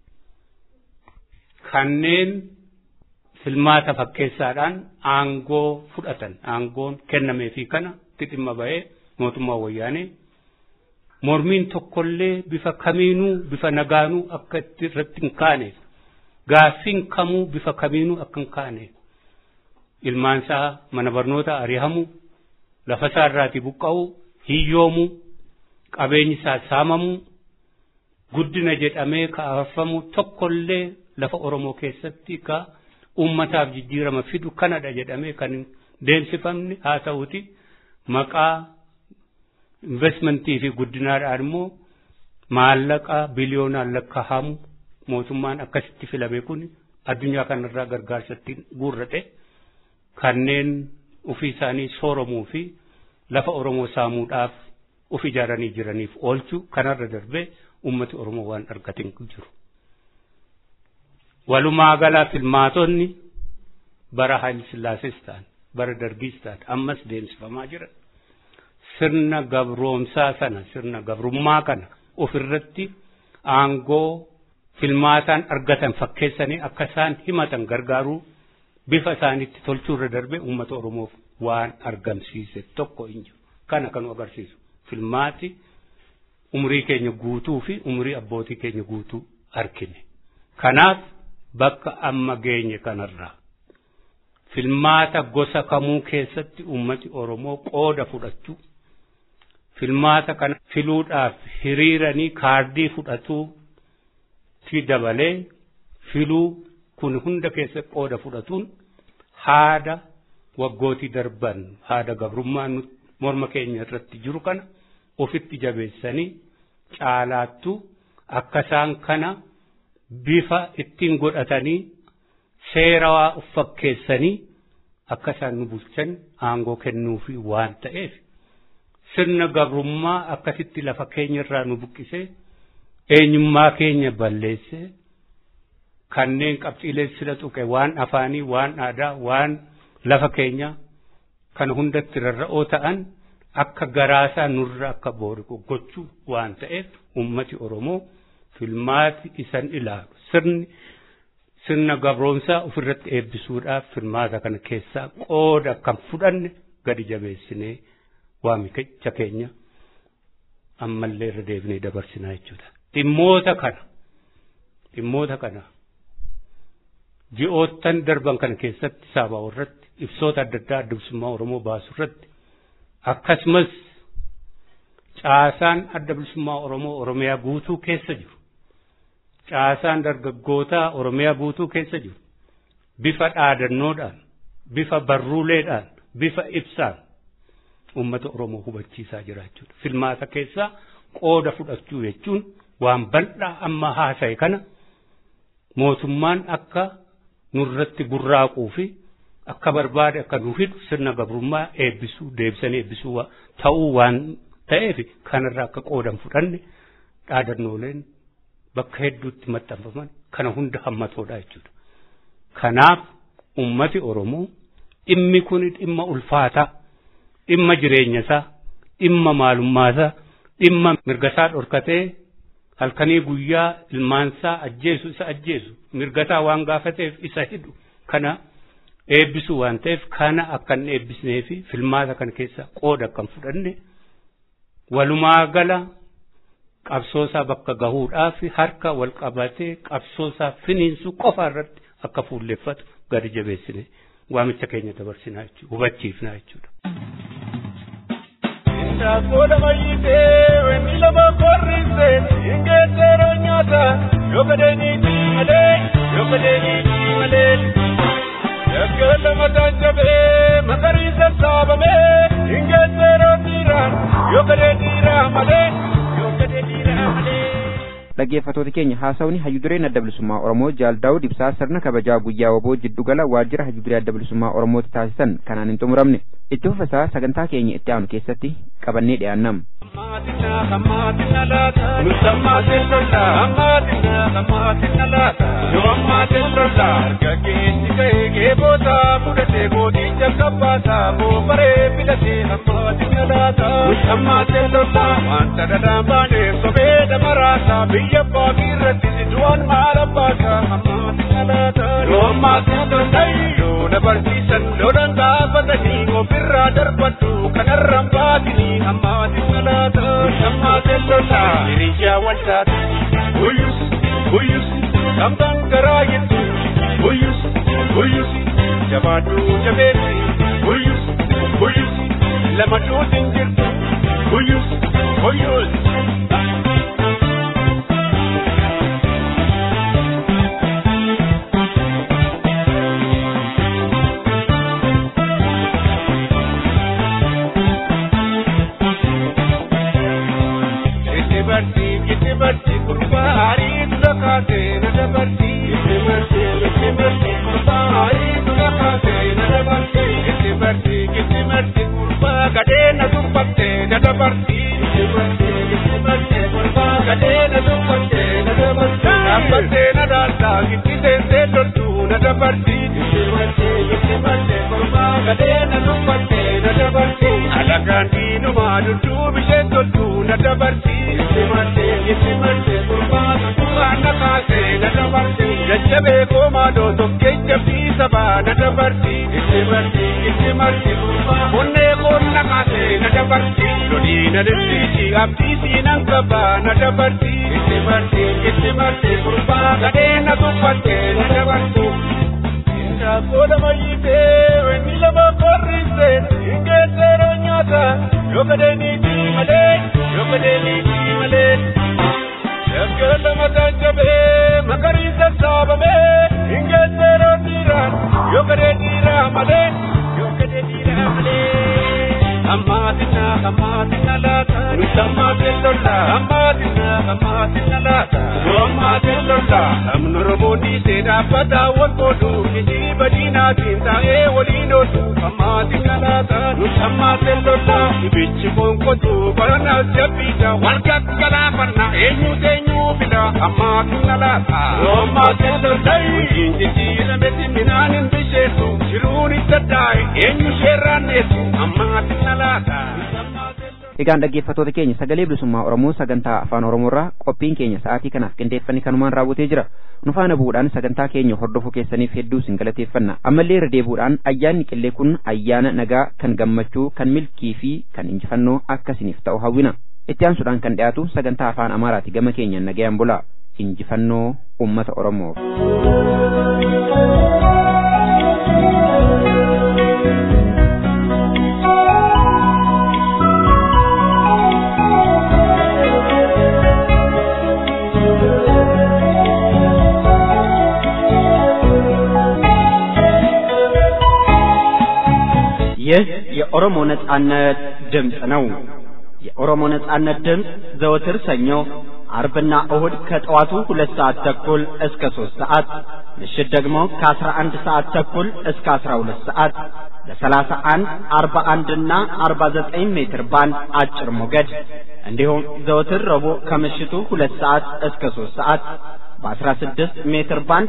kanneen filmaata fakkeessaadhaan aangoo fudhatan aangoon kennamee fi kana dhimma bahee mootummaa wayyaanee mormiin tokkollee bifa kamiinuu bifa nagaanuu akka irratti hin kaaneef gaaffiin kamuu bifa kamiinuu akka hin kaaneef ilmaan isaa mana barnoota ari'amuu lafa isaa irraatii buqqa'uu hiyyoomuu qabeenyi isaa saamamuu guddina jedhamee kaafamu tokkollee lafa Oromoo keessatti ka ummataaf jijjiirama fidu kanadha jedhamee kan deemsifamne haa ta'uti maqaa investmentii fi guddinaadhaan immoo maallaqa biliyoonaan lakkaa'amu mootummaan akkasitti filame kun addunyaa kanarraa gargaarsatti guurrate kanneen ofii isaanii sooromuu fi lafa Oromoo saamuudhaaf of ijaaranii jiraniif oolchuu kanarra darbee ummati Oromoo waan argate hin jiru. Walumaa gala filmaatonni bara Haayil Sillaasees ta'an bara Dargiis ta'an ammas deemsifamaa jiran sirna gabroomsaa sana sirna gabrummaa kana ofirratti aangoo filmaataan argatan fakkeessanii akka isaan himatan gargaaruu bifa isaaniitti tolchuurra darbee ummata Oromoof waan argamsiise tokko hin jiru. Kana kan agarsiisu filmaati umrii keenya guutuu fi umrii abbootii keenya guutuu argine. Kanaaf bakka amma geenye kanarraa filmaata gosa kamuu keessatti ummati Oromoo qooda fudhachuu filmaata kana filuudhaaf hiriiranii kaardii fudhatuu fi dabalee filuu kun hunda keessa qooda fudhatuun haada waggootii darban haada gabrummaan morma keenya irratti jiru kana ofitti jabeessanii caalaattu akka isaan kana bifa ittiin godhatanii seerawaa uffakkeessanii akka isaan nu bulchan aangoo kennuufi waan ta'eef sirna gabrummaa akkasitti lafa keenya irraa nu buqqisee eenyummaa keenya balleessee kanneen qabxiilee sira tuqe waan afaanii waan aadaa waan lafa keenya kan hundatti rarra'oo ta'an akka garaasaa nurra akka booriqu gochuu waan ta'eef ummati Oromoo filmaati isan ilaalu sirna gabroomsaa ofirratti eebbisuudhaaf filmaata kana keessaa qooda kan fudhanne gadi jabeessinee waamicha keenya ammallee irra deebinee dabarsinaa jechuudha. Dhimmoota kana ji'oottan darban kana keessatti saabaa irratti ibsoota adda addaa adda bilisummaa Oromoo baasu irratti akkasumas caasaan adda bilisummaa Oromoo Oromiyaa guutuu keessa jiru. Caasaan dargaggootaa Oromiyaa guutuu keessa jiru. Bifa dhaadannoodhaan, bifa barruuleedhaan, bifa ibsaan ummata Oromoo hubachiisaa jira jechuudha. Filmaata keessaa qooda fudhachuu jechuun waan bal'aa amma haasa'e kana mootummaan akka nurratti burraaquu fi akka barbaade akka nu hidhu sirna gabrummaa eebbisuu deebisanii eebbisuu ta'uu waan ta'eef kanarraa akka qoodan fudhanne dhaadannooleen bakka hedduutti maxxanfaman kana hunda hammatoodha jechuudha. Kanaaf ummati Oromoo dhimmi kun dhimma ulfaataa, dhimma jireenya isaa, dhimma maalummaa isaa, dhimma mirga isaa dhorkatee halkanii guyyaa ilmaansaa ajjeesu mirga isaa waan gaafateef isa hidhu kana eebbisuu waan ta'eef kana akkan eebbisnee fi filmaata kana keessa qooda akkan fudhanne walumaa gala qabsoosaa bakka gahuudhaaf harka wal qabatee qabsoosaa finiinsuu qofa irratti akka fuulleffatu gadi jabeessine waamicha keenya dabarsinaa jechuudha hubachiifnaa jechuudha. Nakoda mayite wenni lama korrise ingeetero nyata yokadeni male yakela matanjabe makarisa sabame ingeetero diran yokadeni male. Dhaggeeffattoota keenya haasawni hayyudureen adda bilisummaa Oromoo Jaal Daawud Ibsaa sirna kabajaa guyyaa waboo jiddugala waajjira hayyuduree adda bilisummaa Oromootti taasisan kanaan hin xumuramne. Itti fufasaa sagantaa keenya itti aanu keessatti qabannee dhiyaannam. Biyya baabirratti siduun maala baaka yoo na barsiisan lolan gaafatanii ofirraa darbadhu kanarraan baatanii hammaatiin salaata hammaatiin lola hiriyaa waltaati guyyus gamtaan garaa jettu guyyus jabaadhu jabeessi guyyus lama duutiin jirtu guyyus. Itti kurba hari dudakate na dabarti itti kurba hari dudakate na dabarti itti kurba gade na dubbate na dabarti itti kurba gade na dubbate na dabarti dabbate na dalda itti sense loltu na dabarti itti kurba gade na dubbate na dabarti alagaan diinuma duddu bishaan toltu na dabarti itti kurba na kaase na dabarti jajjabe koma do tokkee jabbii sabaa na dabarti itti kurba onne konna kaase na dabarti loli na daldisi abdiisi nan qaba na dabarti itti kurba gadee na tuffatte na dabarti. Nakoda mayite wenni lama korrise ingeetero nyata yokadeni male yakela matanjabe makarisa sabame ingeetero diran yokadeni male Amatina lata Amatina lata Amnoromodi seda pada wakodu Kiji badina tinta e walino tu Amatina lata Ibichi konkotu Barana jabita Walkakala parna enyu tenyu bila amma kinalata Roma tendai injira meti minanin bishetu shiruni tadai enyu sheranetu amma kinalata Egaan dhaggeeffattoota keenya sagalee bilisummaa Oromoo sagantaa afaan Oromoorraa qophiin keenya sa'aatii kanaaf qindeeffame kanumaan raawwatee jira. Nu faana bu'uudhaan sagantaa keenya hordofuu keessaniif hedduu isin galateeffanna. Ammallee irra deebi'uudhaan ayyaanni qillee kun ayyaana nagaa kan gammachuu kan milkii fi kan injifannoo akka isiniif ta'u hawwina. Itti aansuudhaan kan dhiyaatu sagantaa afaan Amaaraati gama keenyaan nagayaan bulaa. Injifannoo uummata Oromoof. ይህ የኦሮሞ ነጻነት ድምጽ ነው። የኦሮሞ ነጻነት ድምጽ ዘወትር ሰኞ፣ አርብና እሁድ ከጠዋቱ 2 ሰዓት ተኩል እስከ 3 ሰዓት፣ ምሽት ደግሞ ከ11 ሰዓት ተኩል እስከ 12 ሰዓት በ31፣ 41 እና 49 ሜትር ባንድ አጭር ሞገድ እንዲሁም ዘወትር ረቡዕ ከምሽቱ 2 ሰዓት እስከ 3 ሰዓት በ16 ሜትር ባንድ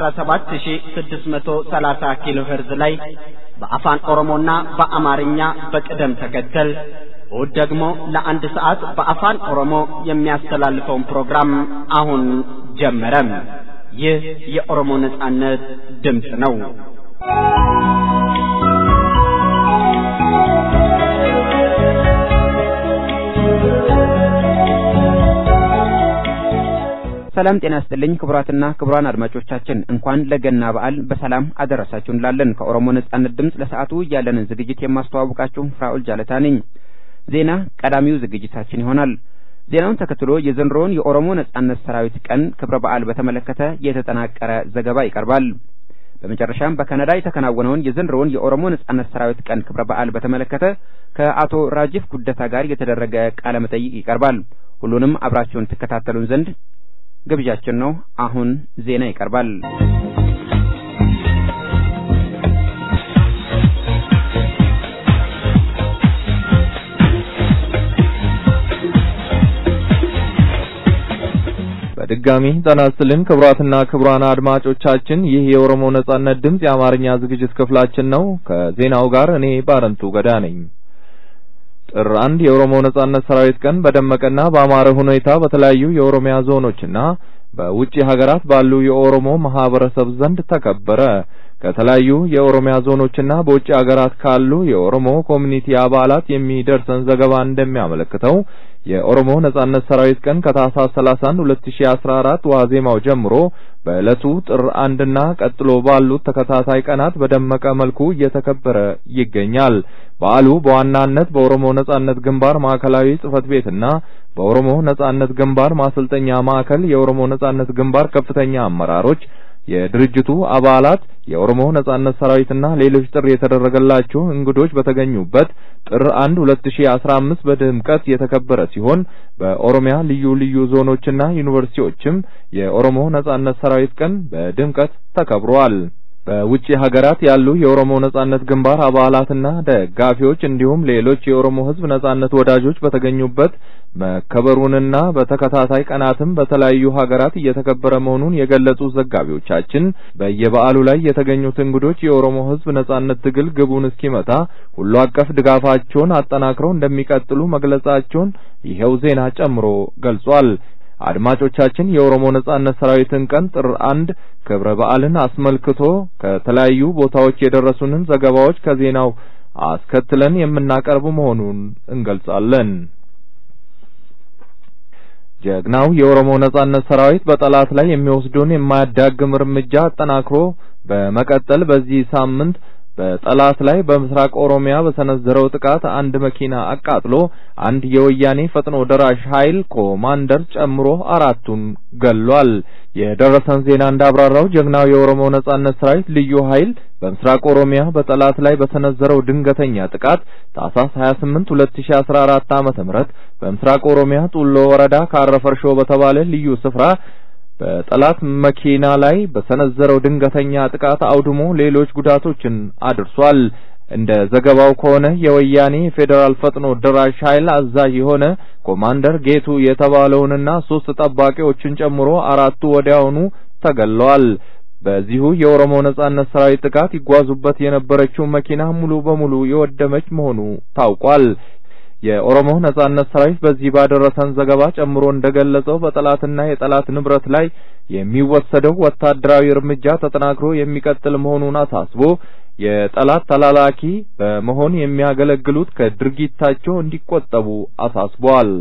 17630 ኪሎ ሄርዝ ላይ በአፋን ኦሮሞና በአማርኛ በቅደም ተከተል እሁድ ደግሞ ለአንድ ሰዓት በአፋን ኦሮሞ የሚያስተላልፈውን ፕሮግራም አሁን ጀመረ። ይህ የኦሮሞ ነጻነት ድምጽ ነው። ሰላም ጤና ይስጥልኝ ክቡራትና ክቡራን አድማጮቻችን እንኳን ለገና በዓል በሰላም አደረሳችሁ እንላለን። ከኦሮሞ ነጻነት ድምጽ ለሰዓቱ ያለንን ዝግጅት የማስተዋወቃችሁ ፍራኦል ጃለታ ነኝ። ዜና ቀዳሚው ዝግጅታችን ይሆናል። ዜናውን ተከትሎ የዘንድሮውን የኦሮሞ ነጻነት ሰራዊት ቀን ክብረ በዓል በተመለከተ የተጠናቀረ ዘገባ ይቀርባል። በመጨረሻም በካናዳ የተከናወነውን የዘንድሮውን የኦሮሞ ነጻነት ሰራዊት ቀን ክብረ በዓል በተመለከተ ከአቶ ራጂፍ ጉደታ ጋር የተደረገ ቃለ መጠይቅ ይቀርባል። ሁሉንም አብራችሁን ተከታተሉን ዘንድ ግብዣችን ነው። አሁን ዜና ይቀርባል። በድጋሚ ጤና ይስጥልን ክቡራትና ክቡራን አድማጮቻችን፣ ይህ የኦሮሞ ነጻነት ድምጽ የአማርኛ ዝግጅት ክፍላችን ነው። ከዜናው ጋር እኔ ባረንቱ ገዳ ነኝ። ጥር 1 የኦሮሞ ነጻነት ሰራዊት ቀን በደመቀና በአማረ ሁኔታ በተለያዩ የኦሮሚያ ዞኖችና በውጪ ሀገራት ባሉ የኦሮሞ ማህበረሰብ ዘንድ ተከበረ። ከተለያዩ የኦሮሚያ ዞኖችና በውጪ ሀገራት ካሉ የኦሮሞ ኮሚኒቲ አባላት የሚደርሰን ዘገባ እንደሚያመለክተው የኦሮሞ ነጻነት ሰራዊት ቀን ከታህሳስ 31 2014 ዋዜማው ጀምሮ በዕለቱ ጥር 1 እና ቀጥሎ ባሉት ተከታታይ ቀናት በደመቀ መልኩ እየተከበረ ይገኛል። በዓሉ በዋናነት በኦሮሞ ነጻነት ግንባር ማዕከላዊ ጽሕፈት ቤትና በኦሮሞ ነጻነት ግንባር ማሰልጠኛ ማዕከል የኦሮሞ ነጻነት ግንባር ከፍተኛ አመራሮች፣ የድርጅቱ አባላት፣ የኦሮሞ ነጻነት ሰራዊትና ሌሎች ጥሪ የተደረገላቸው እንግዶች በተገኙበት ጥር 1 2015 በድምቀት የተከበረ ሲሆን በኦሮሚያ ልዩ ልዩ ዞኖችና ዩኒቨርሲቲዎችም የኦሮሞ ነጻነት ሰራዊት ቀን በድምቀት ተከብሯል። በውጪ ሀገራት ያሉ የኦሮሞ ነጻነት ግንባር አባላትና ደጋፊዎች እንዲሁም ሌሎች የኦሮሞ ሕዝብ ነጻነት ወዳጆች በተገኙበት መከበሩንና በተከታታይ ቀናትም በተለያዩ ሀገራት እየተከበረ መሆኑን የገለጹ ዘጋቢዎቻችን በየበዓሉ ላይ የተገኙት እንግዶች የኦሮሞ ሕዝብ ነጻነት ትግል ግቡን እስኪመታ ሁሉ አቀፍ ድጋፋቸውን አጠናክረው እንደሚቀጥሉ መግለጻቸውን ይሄው ዜና ጨምሮ ገልጿል። አድማጮቻችን የኦሮሞ ነጻነት ሰራዊትን ቀን ጥር 1 ክብረ በዓልን አስመልክቶ ከተለያዩ ቦታዎች የደረሱንን ዘገባዎች ከዜናው አስከትለን የምናቀርብ መሆኑን እንገልጻለን። ጀግናው የኦሮሞ ነጻነት ሰራዊት በጠላት ላይ የሚወስደውን የማያዳግም እርምጃ አጠናክሮ በመቀጠል በዚህ ሳምንት በጠላት ላይ በምስራቅ ኦሮሚያ በሰነዘረው ጥቃት አንድ መኪና አቃጥሎ አንድ የወያኔ ፈጥኖ ደራሽ ኃይል ኮማንደር ጨምሮ 4ቱን ገሏል። የደረሰን ዜና እንዳብራራው ጀግናው የኦሮሞ ነጻነት ሰራዊት ልዩ ኃይል በምስራቅ ኦሮሚያ በጠላት ላይ በሰነዘረው ድንገተኛ ጥቃት ታህሳስ 28 2014 ዓ.ም በምስራቅ ኦሮሚያ ጡሎ ወረዳ ካረፈርሾ በተባለ ልዩ ስፍራ በጠላት መኪና ላይ በሰነዘረው ድንገተኛ ጥቃት አውድሞ ሌሎች ጉዳቶችን አድርሷል። እንደ ዘገባው ከሆነ የወያኔ ፌዴራል ፈጥኖ ደራሽ ኃይል አዛዥ የሆነ ኮማንደር ጌቱ የተባለውንና 3 ጠባቂዎችን ጨምሮ 4ቱ ወዲያውኑ ተገለዋል። በዚሁ የኦሮሞ ነጻነት ሰራዊት ጥቃት ይጓዙበት የነበረችው መኪና ሙሉ በሙሉ የወደመች መሆኑ ታውቋል። የኦሮሞ ነጻነት ሰራዊት በዚህ ባደረሰን ዘገባ ጨምሮ እንደገለጸው በጠላትና የጠላት ንብረት ላይ የሚወሰደው ወታደራዊ እርምጃ ተጠናክሮ የሚቀጥል መሆኑን አሳስቦ የጠላት ተላላኪ በመሆን የሚያገለግሉት ከድርጊታቸው እንዲቆጠቡ አሳስቧል።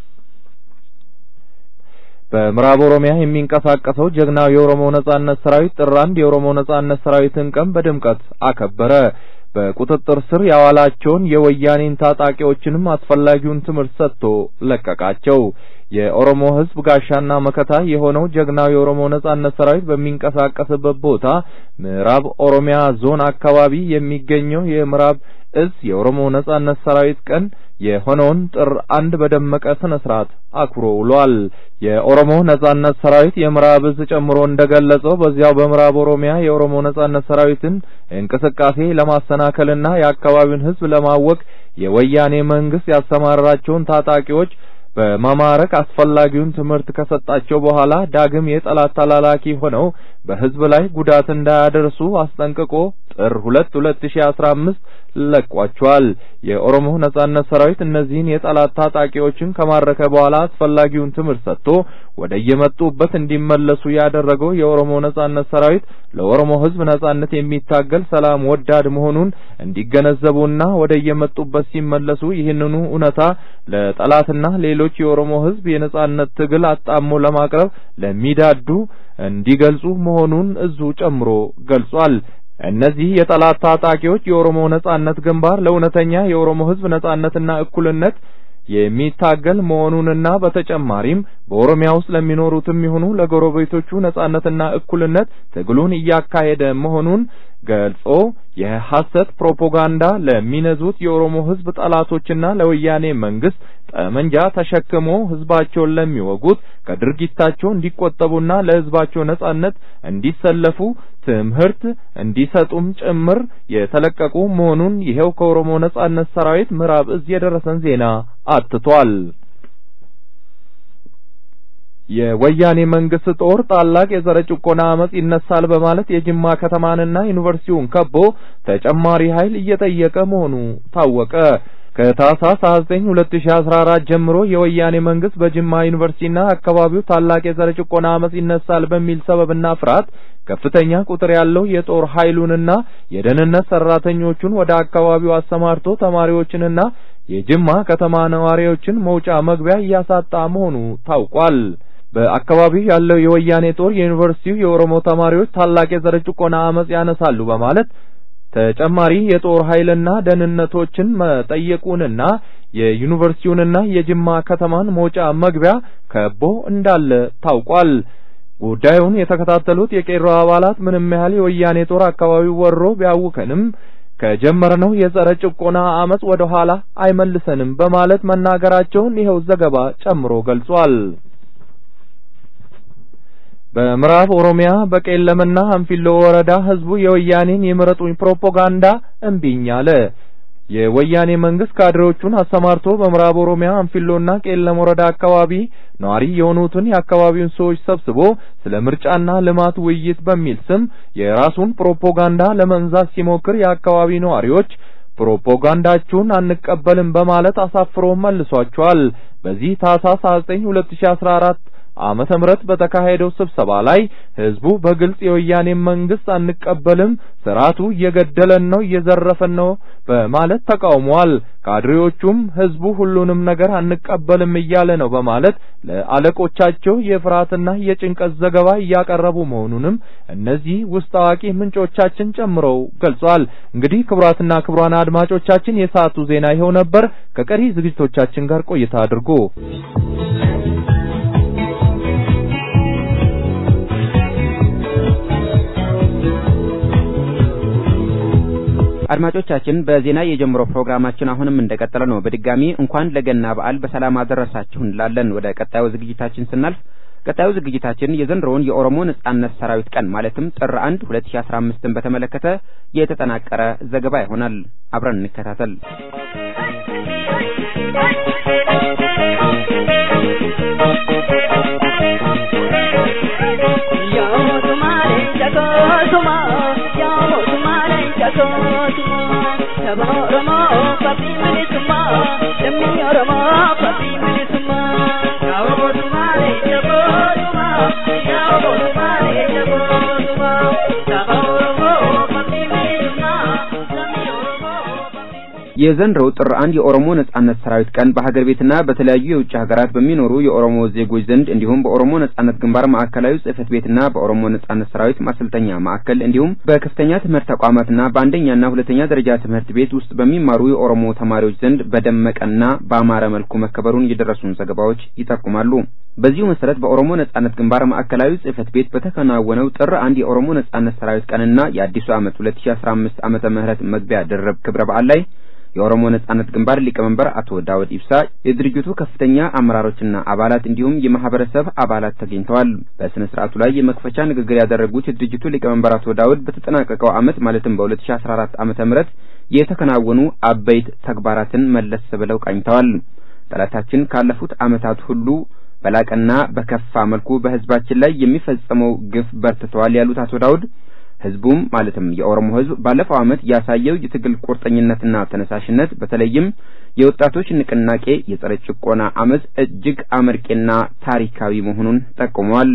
በምዕራብ ኦሮሚያ የሚንቀሳቀሰው ጀግናው የኦሮሞ ነጻነት ሰራዊት ጥር 1 የኦሮሞ ነጻነት ሰራዊትን ቀን በድምቀት አከበረ። በቁጥጥር ስር ያዋላቸውን የወያኔን ታጣቂዎችንም አስፈላጊውን ትምህርት ሰጥቶ ለቀቃቸው። የኦሮሞ ሕዝብ ጋሻና መከታ የሆነው ጀግናው የኦሮሞ ነጻነት ሰራዊት በሚንቀሳቀስበት ቦታ ምዕራብ ኦሮሚያ ዞን አካባቢ የሚገኘው የምዕራብ እዝ የኦሮሞ ነጻነት ሰራዊት ቀን የሆነውን ጥር 1 በደመቀ ስነ ስርዓት አክብሮ ውሏል። የኦሮሞ ነጻነት ሰራዊት የምዕራብ እዝ ጨምሮ እንደገለጸው በዚያው በምዕራብ ኦሮሚያ የኦሮሞ ነጻነት ሰራዊትን እንቅስቃሴ ለማሰናከልና የአካባቢውን ህዝብ ለማወክ የወያኔ መንግስት ያሰማራቸውን ታጣቂዎች በማማረክ አስፈላጊውን ትምህርት ከሰጣቸው በኋላ ዳግም የጠላት ተላላኪ ሆነው በህዝብ ላይ ጉዳት እንዳያደርሱ አስጠንቅቆ ጥር 2 2015 ለቋቸዋል። የኦሮሞ ነጻነት ሰራዊት እነዚህን የጠላት ታጣቂዎችን ከማረከ በኋላ አስፈላጊውን ትምህርት ሰጥቶ ወደ የመጡበት እንዲመለሱ ያደረገው የኦሮሞ ነጻነት ሰራዊት ለኦሮሞ ህዝብ ነጻነት የሚታገል ሰላም ወዳድ መሆኑን እንዲገነዘቡና ወደ የመጡበት ሲመለሱ ይህንኑ እውነታ ለጠላትና ሌሎች የኦሮሞ ህዝብ የነጻነት ትግል አጣሞ ለማቅረብ ለሚዳዱ እንዲገልጹ መሆኑን እዙ ጨምሮ ገልጿል። እነዚህ የጠላት ታጣቂዎች የኦሮሞ ነጻነት ግንባር ለእውነተኛ የኦሮሞ ህዝብ ነጻነትና እኩልነት የሚታገል መሆኑንና በተጨማሪም በኦሮሚያ ውስጥ ለሚኖሩትም ይሁኑ ለጎረቤቶቹ ነጻነትና እኩልነት ትግሉን እያካሄደ መሆኑን ገልጾ የሐሰት ፕሮፓጋንዳ ለሚነዙት የኦሮሞ ህዝብ ጠላቶችና ለወያኔ መንግስት ጠመንጃ ተሸክሞ ህዝባቸውን ለሚወጉት ከድርጊታቸው እንዲቆጠቡና ለህዝባቸው ነጻነት እንዲሰለፉ ትምህርት እንዲሰጡም ጭምር የተለቀቁ መሆኑን ይሄው ከኦሮሞ ነጻነት ሰራዊት ምዕራብ እዝ የደረሰን ዜና አትቷል። የወያኔ መንግስት ጦር ታላቅ የዘር ጭቆና አመጽ ይነሳል በማለት የጅማ ከተማንና ዩኒቨርሲቲውን ከቦ ተጨማሪ ኃይል እየጠየቀ መሆኑ ታወቀ። ከታህሳስ 29 2014 ጀምሮ የወያኔ መንግስት በጅማ ዩኒቨርሲቲና አካባቢው ታላቅ የዘር ጭቆና አመጽ ይነሳል በሚል ሰበብና ፍርሃት ከፍተኛ ቁጥር ያለው የጦር ኃይሉንና የደህንነት ሰራተኞቹን ወደ አካባቢው አሰማርቶ ተማሪዎችንና የጅማ ከተማ ነዋሪዎችን መውጫ መግቢያ እያሳጣ መሆኑ ታውቋል። በአካባቢው ያለው የወያኔ ጦር የዩኒቨርሲቲው የኦሮሞ ተማሪዎች ታላቅ የዘር ጭቆና አመጽ ያነሳሉ በማለት ተጨማሪ የጦር ኃይልና ደህንነቶችን መጠየቁንና የዩኒቨርሲቲውንና የጅማ ከተማን መውጫ መግቢያ ከቦ እንዳለ ታውቋል። ጉዳዩን የተከታተሉት የቄሮ አባላት ምንም ያህል የወያኔ ጦር አካባቢው ወሮ ቢያውከንም ከጀመረነው የጸረ ጭቆና አመጽ ወደ ኋላ አይመልሰንም በማለት መናገራቸውን ይኸው ዘገባ ጨምሮ ገልጿል። በምዕራብ ኦሮሚያ በቄለምና አንፊሎ ወረዳ ህዝቡ የወያኔን የምረጡኝ ፕሮፓጋንዳ እምቢኝ አለ። የወያኔ መንግስት ካድሬዎቹን አሰማርቶ በምዕራብ ኦሮሚያ አንፊሎና ቄለም ወረዳ አካባቢ ነዋሪ የሆኑትን የአካባቢውን ሰዎች ሰብስቦ ስለ ምርጫና ልማት ውይይት በሚል ስም የራሱን ፕሮፓጋንዳ ለመንዛት ሲሞክር የአካባቢ ነዋሪዎች ፕሮፓጋንዳችሁን አንቀበልም በማለት አሳፍሮ መልሷቸዋል። በዚህ ታህሳስ 9 2014 ዓመተ ምህረት በተካሄደው ስብሰባ ላይ ህዝቡ በግልጽ የወያኔ መንግስት አንቀበልም፣ ስርዓቱ እየገደለን ነው፣ እየዘረፈን ነው በማለት ተቃውሟል። ካድሬዎቹም ህዝቡ ሁሉንም ነገር አንቀበልም እያለ ነው በማለት ለአለቆቻቸው የፍርሃትና የጭንቀት ዘገባ እያቀረቡ መሆኑንም እነዚህ ውስጥ አዋቂ ምንጮቻችን ጨምረው ገልጿል። እንግዲህ ክቡራትና ክቡራን አድማጮቻችን የሰዓቱ ዜና ይኸው ነበር። ከቀሪ ዝግጅቶቻችን ጋር ቆይታ አድርጉ። አድማጮቻችን በዜና የጀመረው ፕሮግራማችን አሁንም እንደቀጠለ ነው። በድጋሚ እንኳን ለገና በዓል በሰላም አደረሳችሁ እንላለን። ወደ ቀጣዩ ዝግጅታችን ስናልፍ ቀጣዩ ዝግጅታችን የዘንድሮውን የኦሮሞ ነጻነት ሰራዊት ቀን ማለትም ጥር 1 2015ን በተመለከተ የተጠናቀረ ዘገባ ይሆናል። አብረን እንከታተል። የዘንድሮው ጥር 1 የኦሮሞ ነጻነት ሰራዊት ቀን በሀገር ቤትና በተለያዩ የውጭ ሀገራት በሚኖሩ የኦሮሞ ዜጎች ዘንድ እንዲሁም በኦሮሞ ነጻነት ግንባር ማዕከላዊ ጽሕፈት ቤትና በኦሮሞ ነጻነት ሰራዊት ማሰልጠኛ ማዕከል እንዲሁም በከፍተኛ ትምህርት ተቋማትና በአንደኛና ሁለተኛ ደረጃ ትምህርት ቤት ውስጥ በሚማሩ የኦሮሞ ተማሪዎች ዘንድ በደመቀና በአማረ መልኩ መከበሩን የደረሱን ዘገባዎች ይጠቁማሉ። በዚሁ መሰረት በኦሮሞ ነጻነት ግንባር ማዕከላዊ ጽሕፈት ቤት በተከናወነው ጥር 1 የኦሮሞ ነጻነት ሰራዊት ቀንና የአዲሱ ዓመት 2015 ዓመተ ምህረት መግቢያ ድርብ ክብረ በዓል ላይ የኦሮሞ ነጻነት ግንባር ሊቀመንበር አቶ ዳውድ ኢብሳ የድርጅቱ ከፍተኛ አመራሮችና አባላት እንዲሁም የማህበረሰብ አባላት ተገኝተዋል። በስነ ስርዓቱ ላይ የመክፈቻ ንግግር ያደረጉት የድርጅቱ ሊቀመንበር አቶ ዳውድ በተጠናቀቀው ዓመት ማለትም በ2014 ዓመተ ምህረት የተከናወኑ አበይት ተግባራትን መለስ ብለው ቃኝተዋል። ጠላታችን ካለፉት ዓመታት ሁሉ በላቀና በከፋ መልኩ በህዝባችን ላይ የሚፈጸመው ግፍ በርትቷል ያሉት አቶ ዳውድ ህዝቡም ማለትም የኦሮሞ ህዝብ ባለፈው ዓመት ያሳየው የትግል ቁርጠኝነትና ተነሳሽነት በተለይም የወጣቶች ንቅናቄ የጸረ ጭቆና አመጽ እጅግ አመርቂና ታሪካዊ መሆኑን ጠቁመዋል።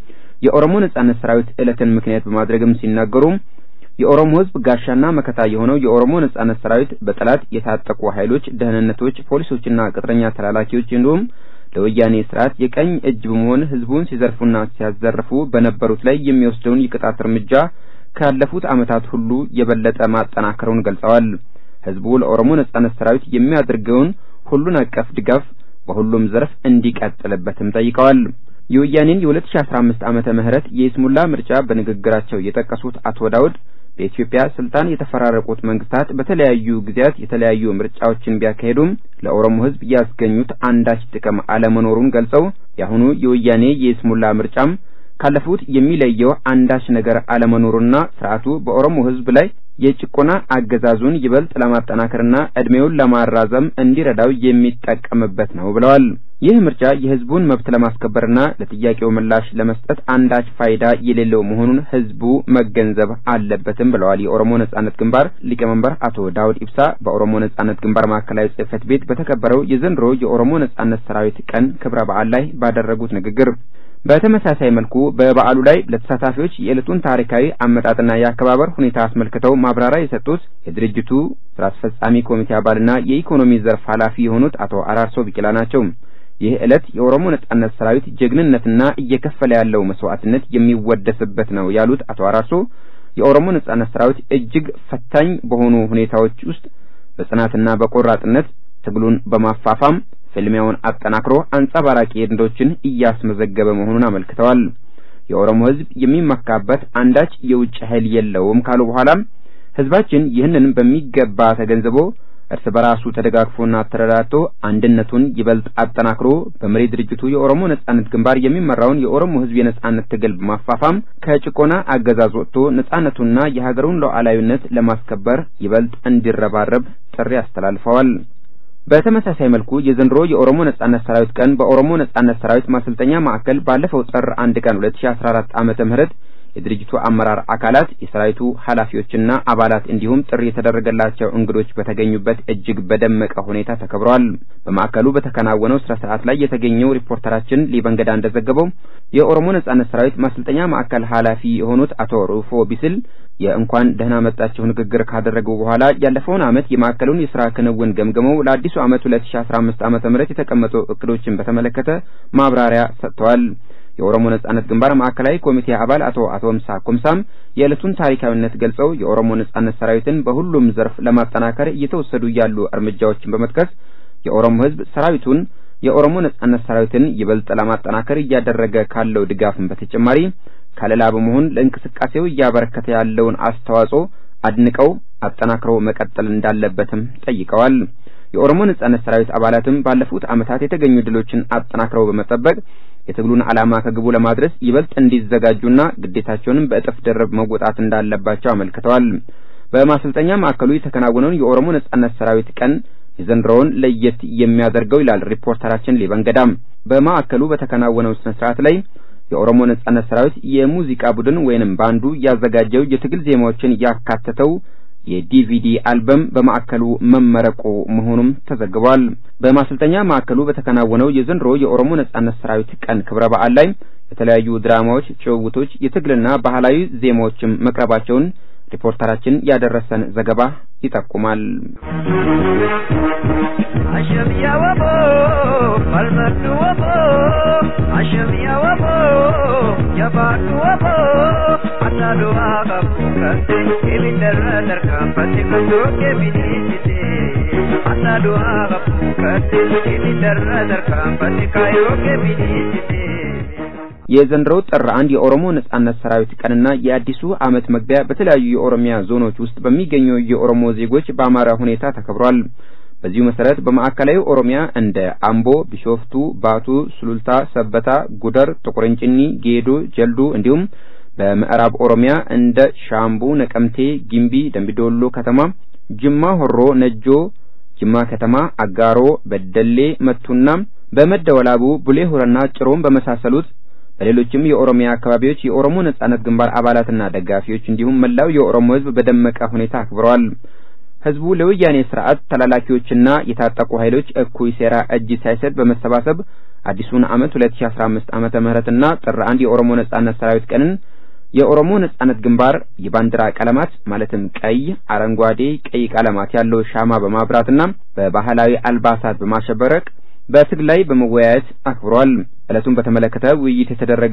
የኦሮሞ ነጻነት ሰራዊት ዕለትን ምክንያት በማድረግም ሲናገሩ የኦሮሞ ህዝብ ጋሻና መከታ የሆነው የኦሮሞ ነጻነት ሰራዊት በጠላት የታጠቁ ኃይሎች፣ ደህንነቶች፣ ፖሊሶችና ቅጥረኛ ተላላኪዎች እንዲሁም ለወያኔ ስርዓት የቀኝ እጅ በመሆን ህዝቡን ሲዘርፉና ሲያዘርፉ በነበሩት ላይ የሚወስደውን የቅጣት እርምጃ ካለፉት ዓመታት ሁሉ የበለጠ ማጠናከሩን ገልጸዋል። ህዝቡ ለኦሮሞ ነጻነት ሰራዊት የሚያደርገውን ሁሉን አቀፍ ድጋፍ በሁሉም ዘርፍ እንዲቀጥልበትም ጠይቀዋል። የወያኔን የ2015 ዓመተ ምህረት የይስሙላ ምርጫ በንግግራቸው የጠቀሱት አቶ ዳውድ በኢትዮጵያ ስልጣን የተፈራረቁት መንግስታት በተለያዩ ጊዜያት የተለያዩ ምርጫዎችን ቢያካሄዱም ለኦሮሞ ህዝብ ያስገኙት አንዳች ጥቅም አለመኖሩን ገልጸው ያሁኑ የወያኔ የይስሙላ ምርጫም ካለፉት የሚለየው አንዳች ነገር አለመኖሩና ስርዓቱ በኦሮሞ ህዝብ ላይ የጭቆና አገዛዙን ይበልጥ ለማጠናከርና እድሜውን ለማራዘም እንዲረዳው የሚጠቀምበት ነው ብለዋል። ይህ ምርጫ የህዝቡን መብት ለማስከበርና ለጥያቄው ምላሽ ለመስጠት አንዳች ፋይዳ የሌለው መሆኑን ህዝቡ መገንዘብ አለበትም ብለዋል። የኦሮሞ ነጻነት ግንባር ሊቀመንበር አቶ ዳውድ ኢብሳ በኦሮሞ ነጻነት ግንባር ማዕከላዊ ጽሕፈት ቤት በተከበረው የዘንድሮ የኦሮሞ ነጻነት ሰራዊት ቀን ክብረ በዓል ላይ ባደረጉት ንግግር በተመሳሳይ መልኩ በበዓሉ ላይ ለተሳታፊዎች የዕለቱን ታሪካዊ አመጣጥና የአከባበር ሁኔታ አስመልክተው ማብራሪያ የሰጡት የድርጅቱ ስራ አስፈጻሚ ኮሚቴ አባልና የኢኮኖሚ ዘርፍ ኃላፊ የሆኑት አቶ አራርሶ ቢቂላ ናቸው። ይህ ዕለት የኦሮሞ ነጻነት ሰራዊት ጀግንነትና እየከፈለ ያለው መስዋዕትነት የሚወደስበት ነው ያሉት አቶ አራርሶ የኦሮሞ ነጻነት ሰራዊት እጅግ ፈታኝ በሆኑ ሁኔታዎች ውስጥ በጽናትና በቆራጥነት ትግሉን በማፋፋም ፍልሚያውን አጠናክሮ አንጸባራቂ ድሎችን እያስመዘገበ መሆኑን አመልክተዋል። የኦሮሞ ህዝብ የሚመካበት አንዳች የውጭ ኃይል የለውም ካሉ በኋላም ህዝባችን ይህንን በሚገባ ተገንዝቦ እርስ በራሱ ተደጋግፎና ተረዳድቶ አንድነቱን ይበልጥ አጠናክሮ በመሪ ድርጅቱ የኦሮሞ ነጻነት ግንባር የሚመራውን የኦሮሞ ህዝብ የነጻነት ትግል በማፋፋም ከጭቆና አገዛዝ ወጥቶ ነጻነቱና የሀገሩን ሉዓላዊነት ለማስከበር ይበልጥ እንዲረባረብ ጥሪ አስተላልፈዋል። በተመሳሳይ መልኩ የዘንድሮ የኦሮሞ ነጻነት ሰራዊት ቀን በኦሮሞ ነጻነት ሰራዊት ማሰልጠኛ ማዕከል ባለፈው ጥር 1 ቀን 2014 ዓመተ ምህረት የድርጅቱ አመራር አካላት የሰራዊቱ ኃላፊዎችና አባላት እንዲሁም ጥሪ የተደረገላቸው እንግዶች በተገኙበት እጅግ በደመቀ ሁኔታ ተከብሯል። በማዕከሉ በተከናወነው ስነ ስርዓት ላይ የተገኘው ሪፖርተራችን ሊበንገዳ እንደዘገበው የኦሮሞ ነጻነት ሰራዊት ማሰልጠኛ ማዕከል ኃላፊ የሆኑት አቶ ሩፎ ቢስል የእንኳን ደህና መጣችሁ ንግግር ካደረጉ በኋላ ያለፈውን ዓመት የማዕከሉን የሥራ ክንውን ገምገመው ለአዲሱ ዓመት 2015 ዓመተ ምህረት የተቀመጡ እቅዶችን በተመለከተ ማብራሪያ ሰጥተዋል። የኦሮሞ ነጻነት ግንባር ማዕከላዊ ኮሚቴ አባል አቶ አቶምሳ ኩምሳም የዕለቱን ታሪካዊነት ገልጸው የኦሮሞ ነጻነት ሰራዊትን በሁሉም ዘርፍ ለማጠናከር እየተወሰዱ ያሉ እርምጃዎችን በመጥቀስ የኦሮሞ ህዝብ ሰራዊቱን የኦሮሞ ነጻነት ሰራዊትን ይበልጥ ለማጠናከር እያደረገ ካለው ድጋፍን በተጨማሪ ከለላ በመሆን ለእንቅስቃሴው እያበረከተ ያለውን አስተዋጽኦ አድንቀው አጠናክረው መቀጠል እንዳለበትም ጠይቀዋል። የኦሮሞ ነጻነት ሰራዊት አባላትም ባለፉት ዓመታት የተገኙ ድሎችን አጠናክረው በመጠበቅ የትግሉን ዓላማ ከግቡ ለማድረስ ይበልጥ እንዲዘጋጁና ግዴታቸውንም በእጥፍ ደረብ መወጣት እንዳለባቸው አመልክተዋል። በማሰልጠኛ ማዕከሉ የተከናወነውን የኦሮሞ ነጻነት ሰራዊት ቀን የዘንድሮውን ለየት የሚያደርገው ይላል ሪፖርተራችን ሊበንገዳም በማዕከሉ በተከናወነው ስነ ስርዓት ላይ የኦሮሞ ነጻነት ሰራዊት የሙዚቃ ቡድን ወይንም ባንዱ ያዘጋጀው የትግል ዜማዎችን ያካተተው የዲቪዲ አልበም በማዕከሉ መመረቁ መሆኑም ተዘግቧል። በማሰልጠኛ ማዕከሉ በተከናወነው የዘንድሮ የኦሮሞ ነጻነት ሰራዊት ቀን ክብረ በዓል ላይ የተለያዩ ድራማዎች፣ ጭውውቶች፣ የትግልና ባህላዊ ዜማዎችም መቅረባቸውን ሪፖርተራችን ያደረሰን ዘገባ ይጠቁማል። አሸሚያ ወቦ ማልመዱ ወቦ አሸሚያ ወቦ ያባዱ ወቦ አናዱ አባቡ ከንቴ የሚደረደር ካምፓቲ ከቶ የሚኒሲቴ አናዱ አባቡ ከንቴ የሚደረደር ካምፓቲ ካዮ የሚኒሲቴ የዘንድሮው ጥር 1 የኦሮሞ ነጻነት ሰራዊት ቀንና የአዲሱ ዓመት መግቢያ በተለያዩ የኦሮሚያ ዞኖች ውስጥ በሚገኙ የኦሮሞ ዜጎች በአማራ ሁኔታ ተከብሯል። በዚሁ መሰረት በማዕከላዊ ኦሮሚያ እንደ አምቦ፣ ቢሾፍቱ፣ ባቱ፣ ሱሉልታ፣ ሰበታ፣ ጉደር፣ ጥቁርንጭኒ፣ ጌዶ፣ ጀልዱ እንዲሁም በምዕራብ ኦሮሚያ እንደ ሻምቡ፣ ነቀምቴ፣ ጊምቢ፣ ደምቢዶሎ ከተማ፣ ጅማ ሆሮ፣ ነጆ፣ ጅማ ከተማ፣ አጋሮ፣ በደሌ፣ መቱና በመደወላቡ ቡሌ ሆረና ጭሮም በመሳሰሉት በሌሎችም የኦሮሚያ አካባቢዎች የኦሮሞ ነጻነት ግንባር አባላትና ደጋፊዎች እንዲሁም መላው የኦሮሞ ሕዝብ በደመቀ ሁኔታ አክብረዋል። ሕዝቡ ለወያኔ ስርዓት ተላላኪዎችና የታጠቁ ኃይሎች እኩይ ሴራ እጅ ሳይሰጥ በመሰባሰብ አዲሱን ዓመት 2015 ዓመተ ምህረትና ጥር 1 የኦሮሞ ነጻነት ሰራዊት ቀንን የኦሮሞ ነጻነት ግንባር የባንዲራ ቀለማት ማለትም ቀይ፣ አረንጓዴ፣ ቀይ ቀለማት ያለው ሻማ በማብራትና በባህላዊ አልባሳት በማሸበረቅ በትግል ላይ በመወያየት አክብሯል። ዕለቱን በተመለከተ ውይይት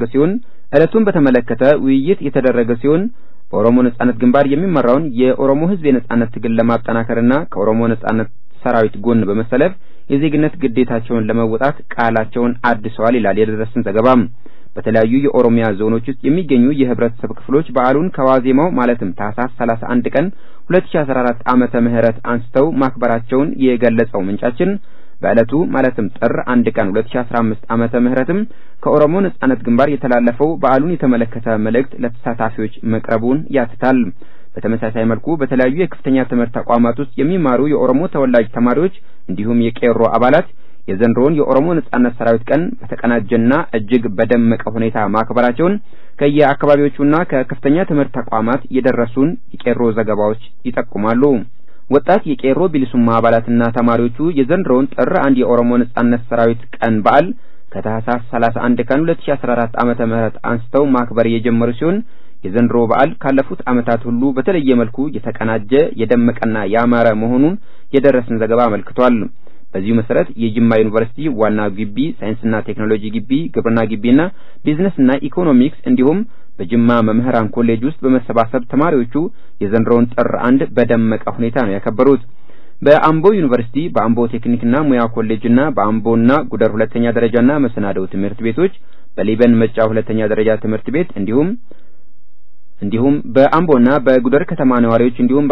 የተደረገ ሲሆን በኦሮሞ ነጻነት ግንባር የሚመራውን የኦሮሞ ሕዝብ የነጻነት ትግል ለማጠናከርና ከኦሮሞ ነጻነት ሰራዊት ጎን በመሰለፍ የዜግነት ግዴታቸውን ለመወጣት ቃላቸውን አድሰዋል ይላል የደረሰን ዘገባ። በተለያዩ የኦሮሚያ ዞኖች ውስጥ የሚገኙ የህብረተሰብ ክፍሎች በዓሉን ከዋዜማው ማለትም ታህሳስ 31 ቀን 2014 ዓመተ ምህረት አንስተው ማክበራቸውን የገለጸው ምንጫችን በዕለቱ ማለትም ጥር 1 ቀን 2015 ዓመተ ምህረትም ከኦሮሞ ነጻነት ግንባር የተላለፈው በዓሉን የተመለከተ መልእክት ለተሳታፊዎች መቅረቡን ያትታል። በተመሳሳይ መልኩ በተለያዩ የከፍተኛ ትምህርት ተቋማት ውስጥ የሚማሩ የኦሮሞ ተወላጅ ተማሪዎች እንዲሁም የቄሮ አባላት የዘንድሮውን የኦሮሞ ነጻነት ሰራዊት ቀን በተቀናጀና እጅግ በደመቀ ሁኔታ ማክበራቸውን ከየአካባቢዎቹና ከከፍተኛ ትምህርት ተቋማት የደረሱን የቄሮ ዘገባዎች ይጠቁማሉ። ወጣት የቄሮ ቢልሱማ አባላትና ተማሪዎቹ የዘንድሮውን ጥር 1 የኦሮሞ ነጻነት ሰራዊት ቀን በዓል ከታህሳስ 31 ቀን 2014 ዓመተ ምህረት አንስተው ማክበር የጀመሩ ሲሆን የዘንድሮ በዓል ካለፉት ዓመታት ሁሉ በተለየ መልኩ የተቀናጀ የደመቀና ያማረ መሆኑን የደረሰን ዘገባ አመልክቷል። በዚሁ መሰረት የጅማ ዩኒቨርሲቲ ዋና ግቢ፣ ሳይንስና ቴክኖሎጂ ግቢ፣ ግብርና ግቢና ቢዝነስና ኢኮኖሚክስ እንዲሁም በጅማ መምህራን ኮሌጅ ውስጥ በመሰባሰብ ተማሪዎቹ የዘንድሮውን ጥር 1 በደመቀ ሁኔታ ነው ያከበሩት። በአምቦ ዩኒቨርሲቲ፣ በአምቦ ቴክኒክና ሙያ ኮሌጅና በአምቦና ጉደር ሁለተኛ ደረጃና መሰናዶ ትምህርት ቤቶች፣ በሊበን መጫ ሁለተኛ ደረጃ ትምህርት ቤት እንዲሁም በአምቦና በጉደር ከተማ ነዋሪዎች እንዲሁም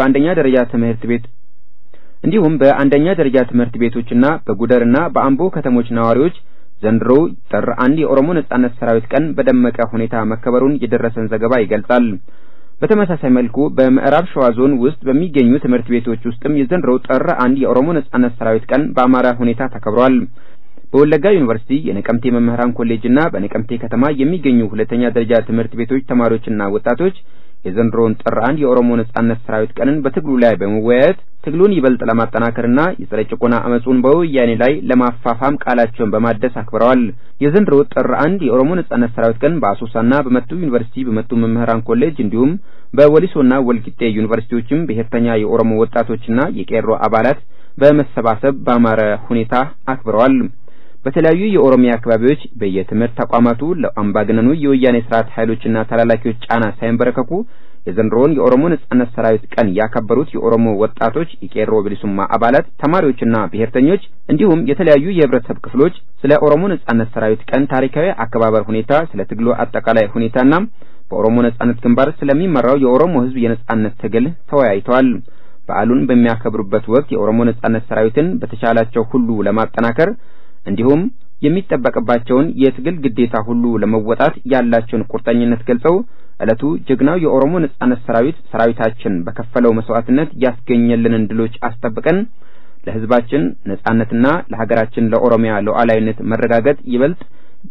በአንደኛ ደረጃ ትምህርት ቤቶችና በጉደርና በአምቦ ከተሞች ነዋሪዎች ዘንድሮ ጥር 1 የኦሮሞ ነጻነት ሰራዊት ቀን በደመቀ ሁኔታ መከበሩን የደረሰን ዘገባ ይገልጻል። በተመሳሳይ መልኩ በምዕራብ ሸዋ ዞን ውስጥ በሚገኙ ትምህርት ቤቶች ውስጥም የዘንድሮ ጥር 1 የኦሮሞ ነጻነት ሰራዊት ቀን በአማረ ሁኔታ ተከብሯል። በወለጋ ዩኒቨርሲቲ የነቀምቴ መምህራን ኮሌጅና በነቀምቴ ከተማ የሚገኙ ሁለተኛ ደረጃ ትምህርት ቤቶች ተማሪዎችና ወጣቶች የዘንድሮውን ጥር 1 የኦሮሞ ነጻነት ሰራዊት ቀንን በትግሉ ላይ በመወያየት ትግሉን ይበልጥ ለማጠናከርና የጸረ ጭቆና አመጹን በወያኔ ላይ ለማፋፋም ቃላቸውን በማደስ አክብረዋል። የዘንድሮው ጥር 1 የኦሮሞ ነጻነት ሰራዊት ቀን በአሶሳና በመቱ ዩኒቨርሲቲ በመቱ መምህራን ኮሌጅ እንዲሁም በወሊሶና ወልቂጤ ዩኒቨርሲቲዎችም ብሔርተኛ የኦሮሞ ወጣቶችና የቄሮ አባላት በመሰባሰብ በአማረ ሁኔታ አክብረዋል። በተለያዩ የኦሮሚያ አካባቢዎች በየትምህርት ተቋማቱ ለአምባገነኑ የወያኔ ስርዓት ኃይሎችና ተላላኪዎች ጫና ሳይንበረከኩ የዘንድሮውን የኦሮሞ ነጻነት ሰራዊት ቀን ያከበሩት የኦሮሞ ወጣቶች፣ የቄሮ ቢልሱማ አባላት፣ ተማሪዎችና ብሔርተኞች እንዲሁም የተለያዩ የህብረተሰብ ክፍሎች ስለ ኦሮሞ ነጻነት ሰራዊት ቀን ታሪካዊ አከባበር ሁኔታ፣ ስለ ትግሉ አጠቃላይ ሁኔታና በኦሮሞ ነጻነት ግንባር ስለሚመራው የኦሮሞ ህዝብ የነጻነት ትግል ተወያይተዋል። በዓሉን በሚያከብሩበት ወቅት የኦሮሞ ነጻነት ሰራዊትን በተቻላቸው ሁሉ ለማጠናከር እንዲሁም የሚጠበቅባቸውን የትግል ግዴታ ሁሉ ለመወጣት ያላቸውን ቁርጠኝነት ገልጸው ዕለቱ ጀግናው የኦሮሞ ነጻነት ሰራዊታችን በከፈለው መስዋዕትነት ያስገኘልንን ድሎች አስጠብቀን ለህዝባችን ነጻነትና ለሀገራችን ለኦሮሚያ ሉዓላዊነት መረጋገጥ ይበልጥ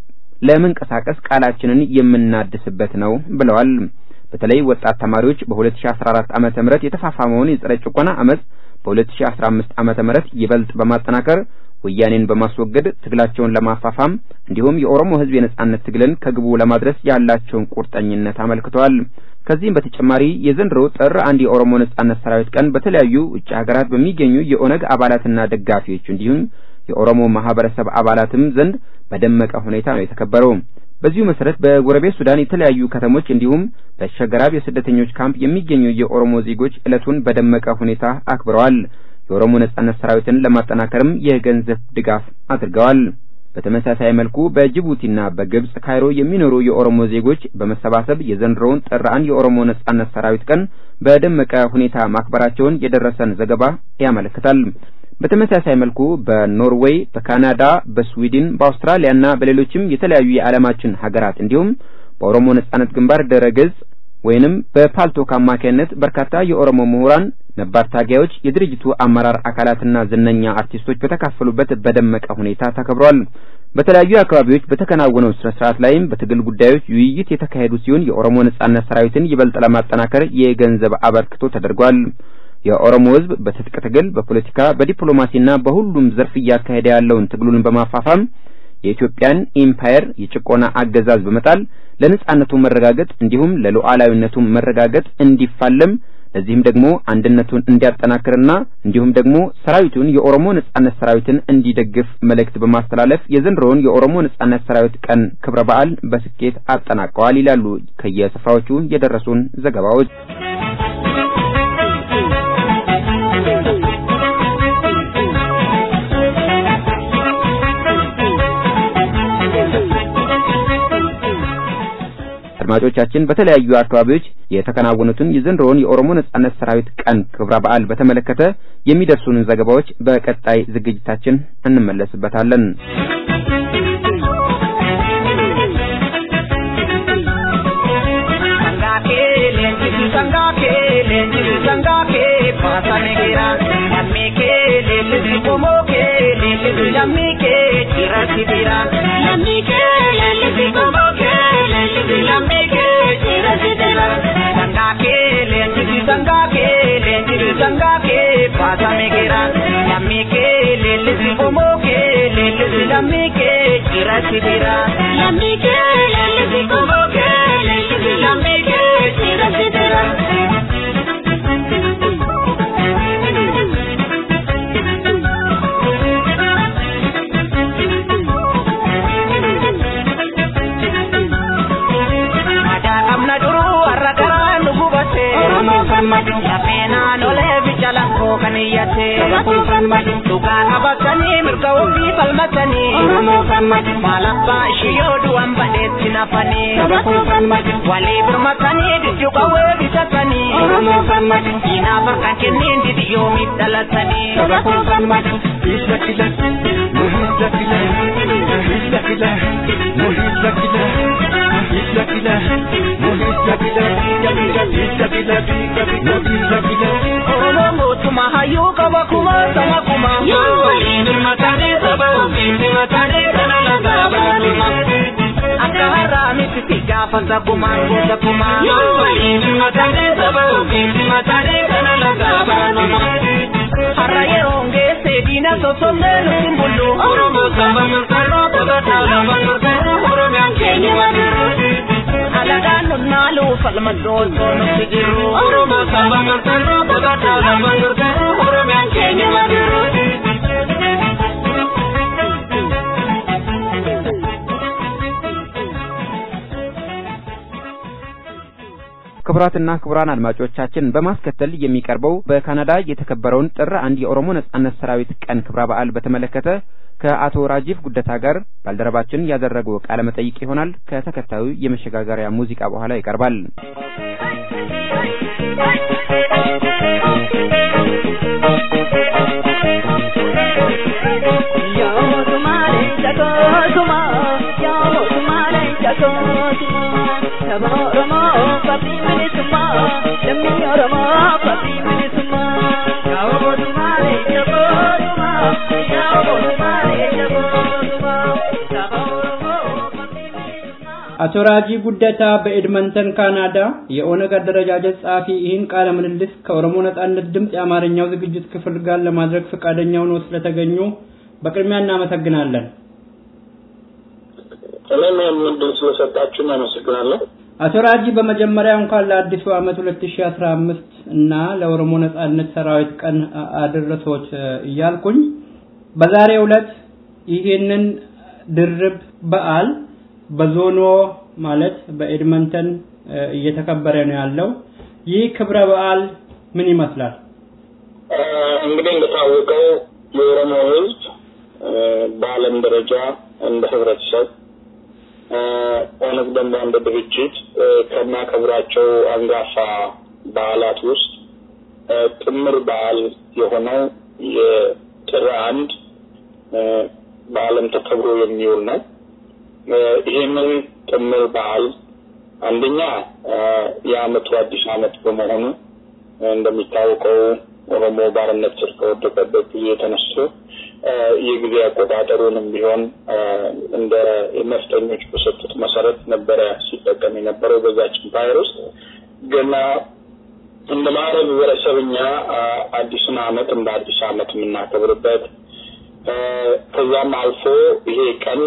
ለመንቀሳቀስ ቃላችንን የምናድስበት ነው ብለዋል። በተለይ ወጣት ተማሪዎች በ2014 ዓመተ ምህረት የተፋፋመውን የጸረ ጭቆና አመጽ በ2015 ዓመተ ምህረት ይበልጥ በማጠናከር ወያኔን በማስወገድ ትግላቸውን ለማፋፋም እንዲሁም የኦሮሞ ህዝብ የነጻነት ትግልን ከግቡ ለማድረስ ያላቸውን ቁርጠኝነት አመልክተዋል። ከዚህም በተጨማሪ የዘንድሮ ጥር 1 የኦሮሞ ነጻነት ሰራዊት ቀን በተለያዩ ውጭ ሀገራት በሚገኙ የኦነግ አባላትና ደጋፊዎች እንዲሁም የኦሮሞ ማህበረሰብ አባላትም ዘንድ በደመቀ ሁኔታ ነው የተከበረው። በዚሁ መሰረት በጎረቤት ሱዳን የተለያዩ ከተሞች እንዲሁም በሸገራብ የስደተኞች ካምፕ የሚገኙ የኦሮሞ ዜጎች ዕለቱን በደመቀ ሁኔታ አክብረዋል። የኦሮሞ ነጻነት ሰራዊትን ለማጠናከርም የገንዘብ ድጋፍ አድርገዋል። በተመሳሳይ መልኩ በጅቡቲና በግብጽ ካይሮ የሚኖሩ የኦሮሞ ዜጎች በመሰባሰብ የዘንድሮውን ጥር 1 የኦሮሞ ነጻነት ሰራዊት ቀን በደመቀ ሁኔታ ማክበራቸውን የደረሰን ዘገባ ያመለክታል። በተመሳሳይ መልኩ በኖርዌይ፣ በካናዳ፣ በስዊድን፣ በአውስትራሊያና በሌሎችም የተለያዩ የዓለማችን ሀገራት እንዲሁም በኦሮሞ ነጻነት ግንባር ድረገጽ ወይንም በፓልቶክ አማካይነት በርካታ የኦሮሞ ምሁራን፣ ነባር ታጋዮች፣ የድርጅቱ አመራር አካላትና ዝነኛ አርቲስቶች በተካፈሉበት በደመቀ ሁኔታ ተከብሯል። በተለያዩ አካባቢዎች በተከናወነው ስነ ስርዓት ላይም በትግል ጉዳዮች ውይይት የተካሄዱ ሲሆን የኦሮሞ ነጻነት ሰራዊትን ይበልጥ ለማጠናከር የገንዘብ አበርክቶ ተደርጓል። የኦሮሞ ህዝብ በትጥቅ ትግል፣ በፖለቲካ፣ በዲፕሎማሲና በሁሉም ዘርፍ እያካሄደ ያለውን ትግሉን በማፋፋም የኢትዮጵያን ኢምፓየር የጭቆና አገዛዝ በመጣል ለነጻነቱ መረጋገጥ እንዲሁም ለሉዓላዊነቱ መረጋገጥ እንዲፋለም ለዚህም ደግሞ አንድነቱን እንዲያጠናክርና እንዲሁም ደግሞ ሰራዊቱን የኦሮሞ ነጻነት ሰራዊትን እንዲደግፍ መልእክት በማስተላለፍ የዘንድሮውን የኦሮሞ ነጻነት ሰራዊት ቀን ክብረ በዓል በስኬት አጠናቀዋል ይላሉ ከየስፍራዎቹ የደረሱን ዘገባዎች። አድማጮቻችን በተለያዩ አካባቢዎች የተከናወኑትን የዘንድሮውን የኦሮሞ ነጻነት ሰራዊት ቀን ክብረ በዓል በተመለከተ የሚደርሱን ዘገባዎች በቀጣይ ዝግጅታችን እንመለስበታለን። ክቡራትና ክቡራን አድማጮቻችን በማስከተል የሚቀርበው በካናዳ የተከበረውን ጥር 1 የኦሮሞ ነጻነት ሰራዊት ቀን ክብረ በዓል በተመለከተ ከአቶ ራጂፍ ጉደታ ጋር ባልደረባችን ያደረገው ቃለ መጠይቅ ይሆናል። ከተከታዩ የመሸጋገሪያ ሙዚቃ በኋላ ይቀርባል። Yo, tu madre, አቶ ራጂ ጉዳታ በኤድመንተን ካናዳ የኦነግ አደረጃጀት ጻፊ ይህን ቃለ ምልልስ ከኦሮሞ ነጻነት ድምጽ የአማርኛው ዝግጅት ክፍል ጋር ለማድረግ ፈቃደኛ ሆነው ስለተገኙ በቅድሚያ እናመሰግናለን። እኔም ምንድን ስለሰጣችሁ እናመሰግናለን። አቶ ራጂ በመጀመሪያ እንኳን ለአዲሱ ዓመት 2015 እና ለኦሮሞ ነጻነት ሰራዊት ቀን አደረሶት እያልኩኝ በዛሬው ዕለት ይሄንን ድርብ በዓል በዞኖ ማለት በኤድመንተን እየተከበረ ነው ያለው። ይህ ክብረ በዓል ምን ይመስላል? እንግዲህ እንደታወቀው የኦሮሞ ሕዝብ በዓለም ደረጃ እንደ ህብረተሰብ ኦነግ ደግሞ እንደ ድርጅት ከሚያከብራቸው አንጋፋ በዓላት ውስጥ ጥምር በዓል የሆነው የጥር 1 በዓለም ተከብሮ የሚውል ነው። ይሄንን ጥምር በዓል አንደኛ የዓመቱ አዲስ ዓመት በመሆኑ እንደሚታወቀው ኦሮሞ ባርነት ስር ከወደቀበት ጊዜ ተነስቶ የጊዜ አቆጣጠሩንም ቢሆን እንደ ነፍጠኞች በሰጡት መሰረት ነበረ ሲጠቀም የነበረው በዛች ኢምፓየር ውስጥ ገና እንደ ማረብ ወረሰብኛ አዲስን ዓመት እንደ አዲስ ዓመት የምናከብርበት ከዛም አልፎ ይሄ ቀን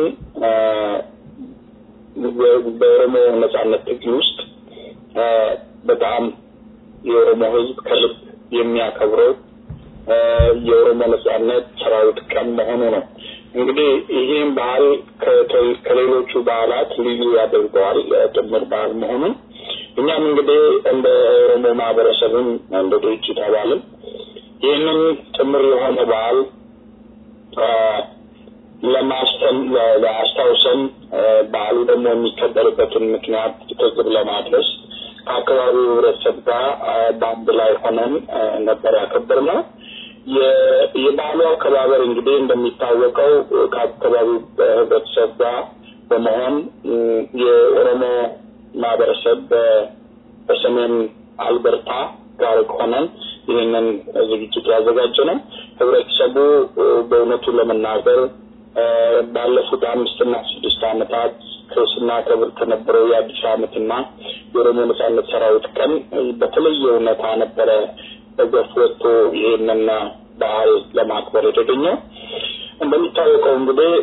በኦሮሞ ነጻነት ትግል ውስጥ በጣም የኦሮሞ ሕዝብ ከልብ የሚያከብረው የኦሮሞ ነጻነት ሰራዊት ቀን መሆኑ ነው። እንግዲህ ይሄን በዓል ከሌሎቹ በዓላት ልዩ ያደርገዋል ጥምር በዓል መሆኑን እኛም እንግዲህ እንደ ኦሮሞ ማህበረሰብም እንደ ድርጅት አባልም ይህንን ጥምር የሆነ በዓል ለማስታወሰን በዓሉ ደግሞ የሚከበርበትን ምክንያት ትዝብ ለማድረስ ከአካባቢው ህብረተሰብ ጋር በአንድ ላይ ሆነን ነበር ያከበርነው። የበዓሉ አከባበር እንግዲህ እንደሚታወቀው ከአካባቢው ህብረተሰብ ጋር በመሆን የኦሮሞ ማህበረሰብ በሰሜን አልበርታ ጋር ሆነን ይህንን ዝግጅት ያዘጋጀነው ህብረተሰቡ በእውነቱ ለመናገር ባለፉት 5 እና 6 ዓመታት ክርስትና ከብር ከነበረው የአዲስ ዓመትና የኦሮሞ ነጻነት ሰራዊት ቀን በተለየ ሁኔታ ነበረ በገፍወቶ ይህንን በዓል ለማክበር የተገኘው። እንደሚታወቀው እንግዲህ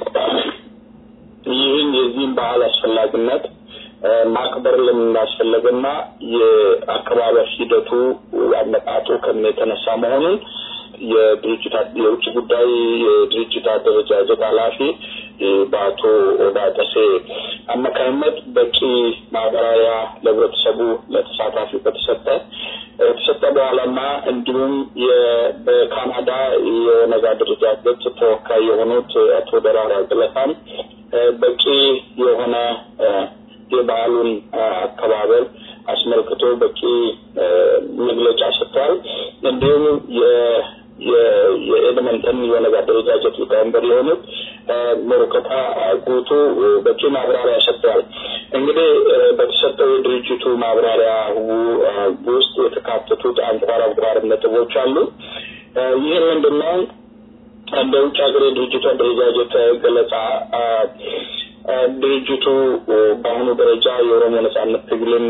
የዚህን በዓል አስፈላጊነት ማክበር ለምን እንዳስፈለገና የአከባበር ሂደቱ አመጣጡ ከመተነሳ መሆኑን የውጭ ጉዳይ የድርጅት አደረጃጀት ኃላፊ በአቶ ኦዳጠሴ አማካኝነት በቂ ማብራሪያ ለህብረተሰቡ ለተሳታፊ ከተሰጠ በኋላና እንዲሁም በካናዳ የኦነግ አደረጃጀት ተወካይ የሆኑት አቶ ደራራ ገለታም በቂ የሆነ የበዓሉን አከባበር አስመልክቶ በቂ መግለጫ ሰጥተዋል። እንዲሁም የኤድመንተን የኦነግ አደረጃጀት ሊቀመንበር የሆኑት ሞሮከታ ጉቱ በቂ ማብራሪያ ሰጥተዋል። እንግዲህ በተሰጠው የድርጅቱ ማብራሪያ ውስጥ የተካተቱት አንኳር ነጥቦች አሉ። ይህ ምንድነው? እንደ ውጭ ሀገር የድርጅቱ አደረጃጀት ገለጻ ድርጅቱ በአሁኑ ደረጃ የኦሮሞ ነጻነት ትግልን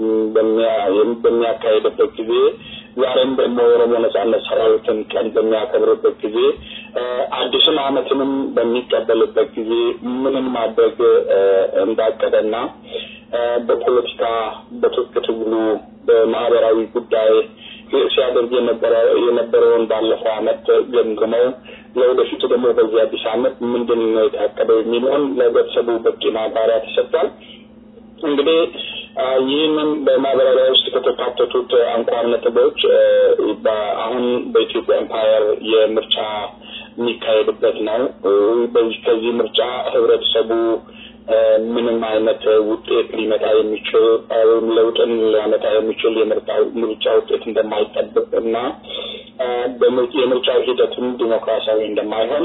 በሚያካሄድበት ጊዜ ዛሬም ደግሞ የኦሮሞ ነጻነት ሰራዊትን ቀን በሚያከብርበት ጊዜ አዲስን ዓመትንም በሚቀበልበት ጊዜ ምንም ማድረግ እንዳቀደና በፖለቲካ በትጥቅ ትግሉ በማህበራዊ ጉዳይ ሲያደርግ የነበረውን ባለፈው ዓመት ገምግመው ለወደፊቱ ደግሞ በዚህ አዲስ ዓመት ምንድን ነው የታቀደው የሚለውን ለህብረተሰቡ በቂ ማብራሪያ ተሰጥቷል። እንግዲህ ይህንን በማብራሪያ ውስጥ ከተካተቱት አንኳር ነጥቦች አሁን በኢትዮጵያ ኤምፓየር የምርጫ የሚካሄድበት ነው። ከዚህ ምርጫ ህብረተሰቡ ምንም አይነት ውጤት ሊመጣ የሚችል ለውጥን ሊያመጣ የሚችል የምርጫ ውጤት እንደማይጠበቅና የምርጫው ሂደትም ዲሞክራሲያዊ እንደማይሆን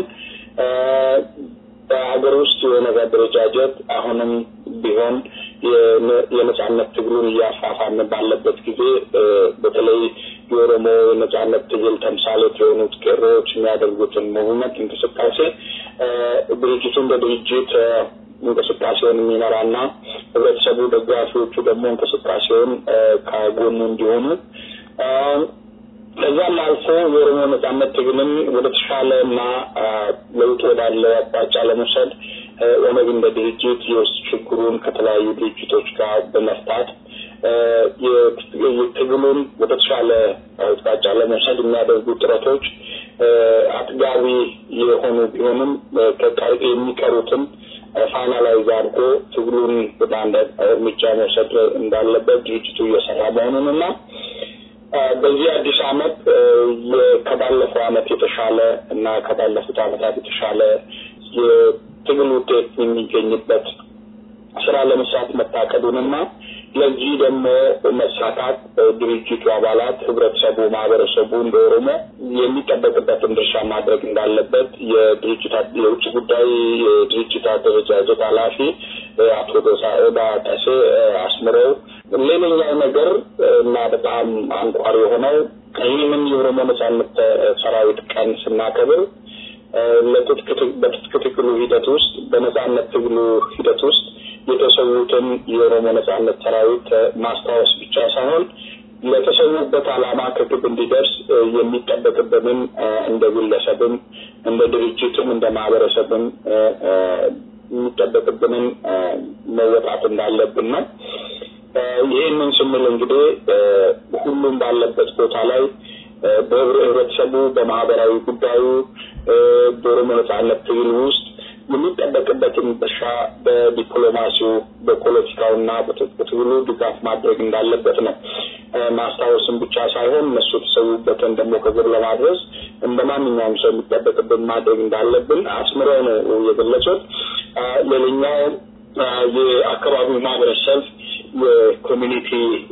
በሀገር ውስጥ የኦነግ አደረጃጀት አሁንም ቢሆን የነጻነት ትግሉን እያፋፋመ ባለበት ጊዜ በተለይ የኦሮሞ ነጻነት ትግል ተምሳሌት የሆኑት ቄሮዎች የሚያደርጉትን ሙቭመንት እንቅስቃሴ ድርጅቱ እንደ ድርጅት እንቅስቃሴውን የሚመራና ህብረተሰቡ ደጋፊዎቹ ደግሞ እንቅስቃሴውን ከጎኑ እንዲሆኑ ከዛም አልፎ የኦሮሞ ነጻነት ትግልን ወደ ተሻለና ለውጥ ወዳለው አቅጣጫ ለመውሰድ ኦነግ እንደ ድርጅት የውስጥ ችግሩን ከተለያዩ ድርጅቶች ጋር በመፍታት የትግሉን ወደ ተሻለ አቅጣጫ ለመውሰድ የሚያደርጉ ጥረቶች አጥጋቢ የሆኑ ቢሆንም ከቃይ የሚቀሩትን ፋይናላይዝ አድርጎ ትግሉን ወደ አንድ እርምጃ መውሰድ እንዳለበት ድርጅቱ እየሰራ መሆኑንና በዚህ አዲስ አመት ከባለፈው አመት የተሻለ እና ከባለፉት አመታት የተሻለ የትግል ውጤት የሚገኝበት ስራ ለመስራት መታቀዱንና ለዚህ ደግሞ መሳካት ድርጅቱ አባላት ህብረተሰቡ ማህበረሰቡ እንደኦሮሞ የሚጠበቅበትን ድርሻ ማድረግ እንዳለበት የውጭ ጉዳይ የድርጅት አደረጃጀት ኃላፊ አቶ ኦዳ ታሴ አስምረው ሌላኛው ነገር እና በጣም አንኳር የሆነው ይህንን የኦሮሞ ነጻነት ሰራዊት ቀን ስናከብር በትጥቅ ትግሉ ሂደት ውስጥ በነጻነት ትግሉ ሂደት ውስጥ የተሰዉትን የኦሮሞ ነጻነት ሰራዊት ማስታወስ ብቻ ሳይሆን ለተሰዉበት ዓላማ ከግብ እንዲደርስ የሚጠበቅብንን እንደ ግለሰብም እንደ ድርጅትም እንደ ማህበረሰብም የሚጠበቅብንን መወጣት እንዳለብን ነው። ይህንን ስንል እንግዲህ ሁሉም ባለበት ቦታ ላይ በህብረተሰቡ በማህበራዊ ጉዳዩ በኦሮሞ ነጻነት ትግል ውስጥ የሚጠበቅበትን ድርሻ በዲፕሎማሲው በፖለቲካውና በትግሉ ድጋፍ ማድረግ እንዳለበት ነው። ማስታወስም ብቻ ሳይሆን እነሱ ተሰውበትን ደግሞ ከግብ ለማድረስ እንደማንኛውም ሰው የሚጠበቅብን ማድረግ እንዳለብን አስምረው ነው የገለጹት። ሌላኛው የአካባቢው ማህበረሰብ የኮሚኒቲ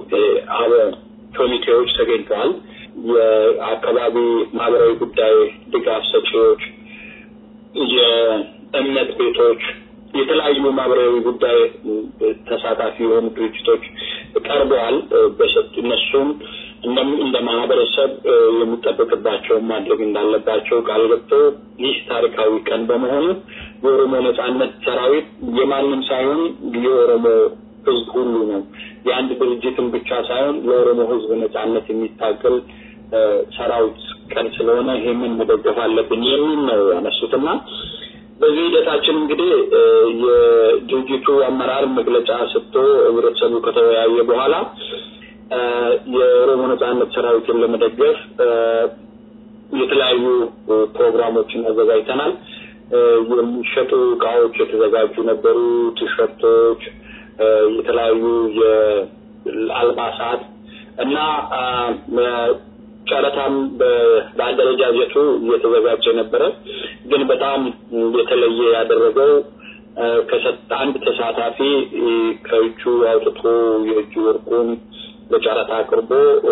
ኮሚቴዎች ተገኝተዋል። የአካባቢ ማህበራዊ ጉዳይ ድጋፍ ሰጪዎች የእምነት ቤቶች የተለያዩ ማህበራዊ ጉዳይ ተሳታፊ የሆኑ ድርጅቶች ቀርበዋል። እነሱም እንደ ማህበረሰብ የሚጠበቅባቸው ማድረግ እንዳለባቸው ቃል ገብተው ይህ ታሪካዊ ቀን በመሆኑ የኦሮሞ ነጻነት ሰራዊት የማንም ሳይሆን የኦሮሞ ህዝብ ሁሉ ነው። የአንድ ድርጅትን ብቻ ሳይሆን ለኦሮሞ ህዝብ ነጻነት የሚታገል ሰራዊት ቀን ስለሆነ ይሄንን መደገፍ አለብን የሚል ነው ያነሱትና በዚህ ሂደታችን እንግዲህ የድርጅቱ አመራር መግለጫ ሰጥቶ ህብረተሰቡ ከተወያየ በኋላ የኦሮሞ ነጻነት ሰራዊትን ለመደገፍ የተለያዩ ፕሮግራሞችን አዘጋጅተናል። የሚሸጡ ዕቃዎች የተዘጋጁ ነበሩ። ቲሸርቶች፣ የተለያዩ የአልባሳት እና ጨረታም በአደረጃጀቱ እየተዘጋጀ ነበረ። ግን በጣም የተለየ ያደረገው አንድ ተሳታፊ ከእጁ አውጥቶ የእጁ ወርቁን በጨረታ አቅርቦ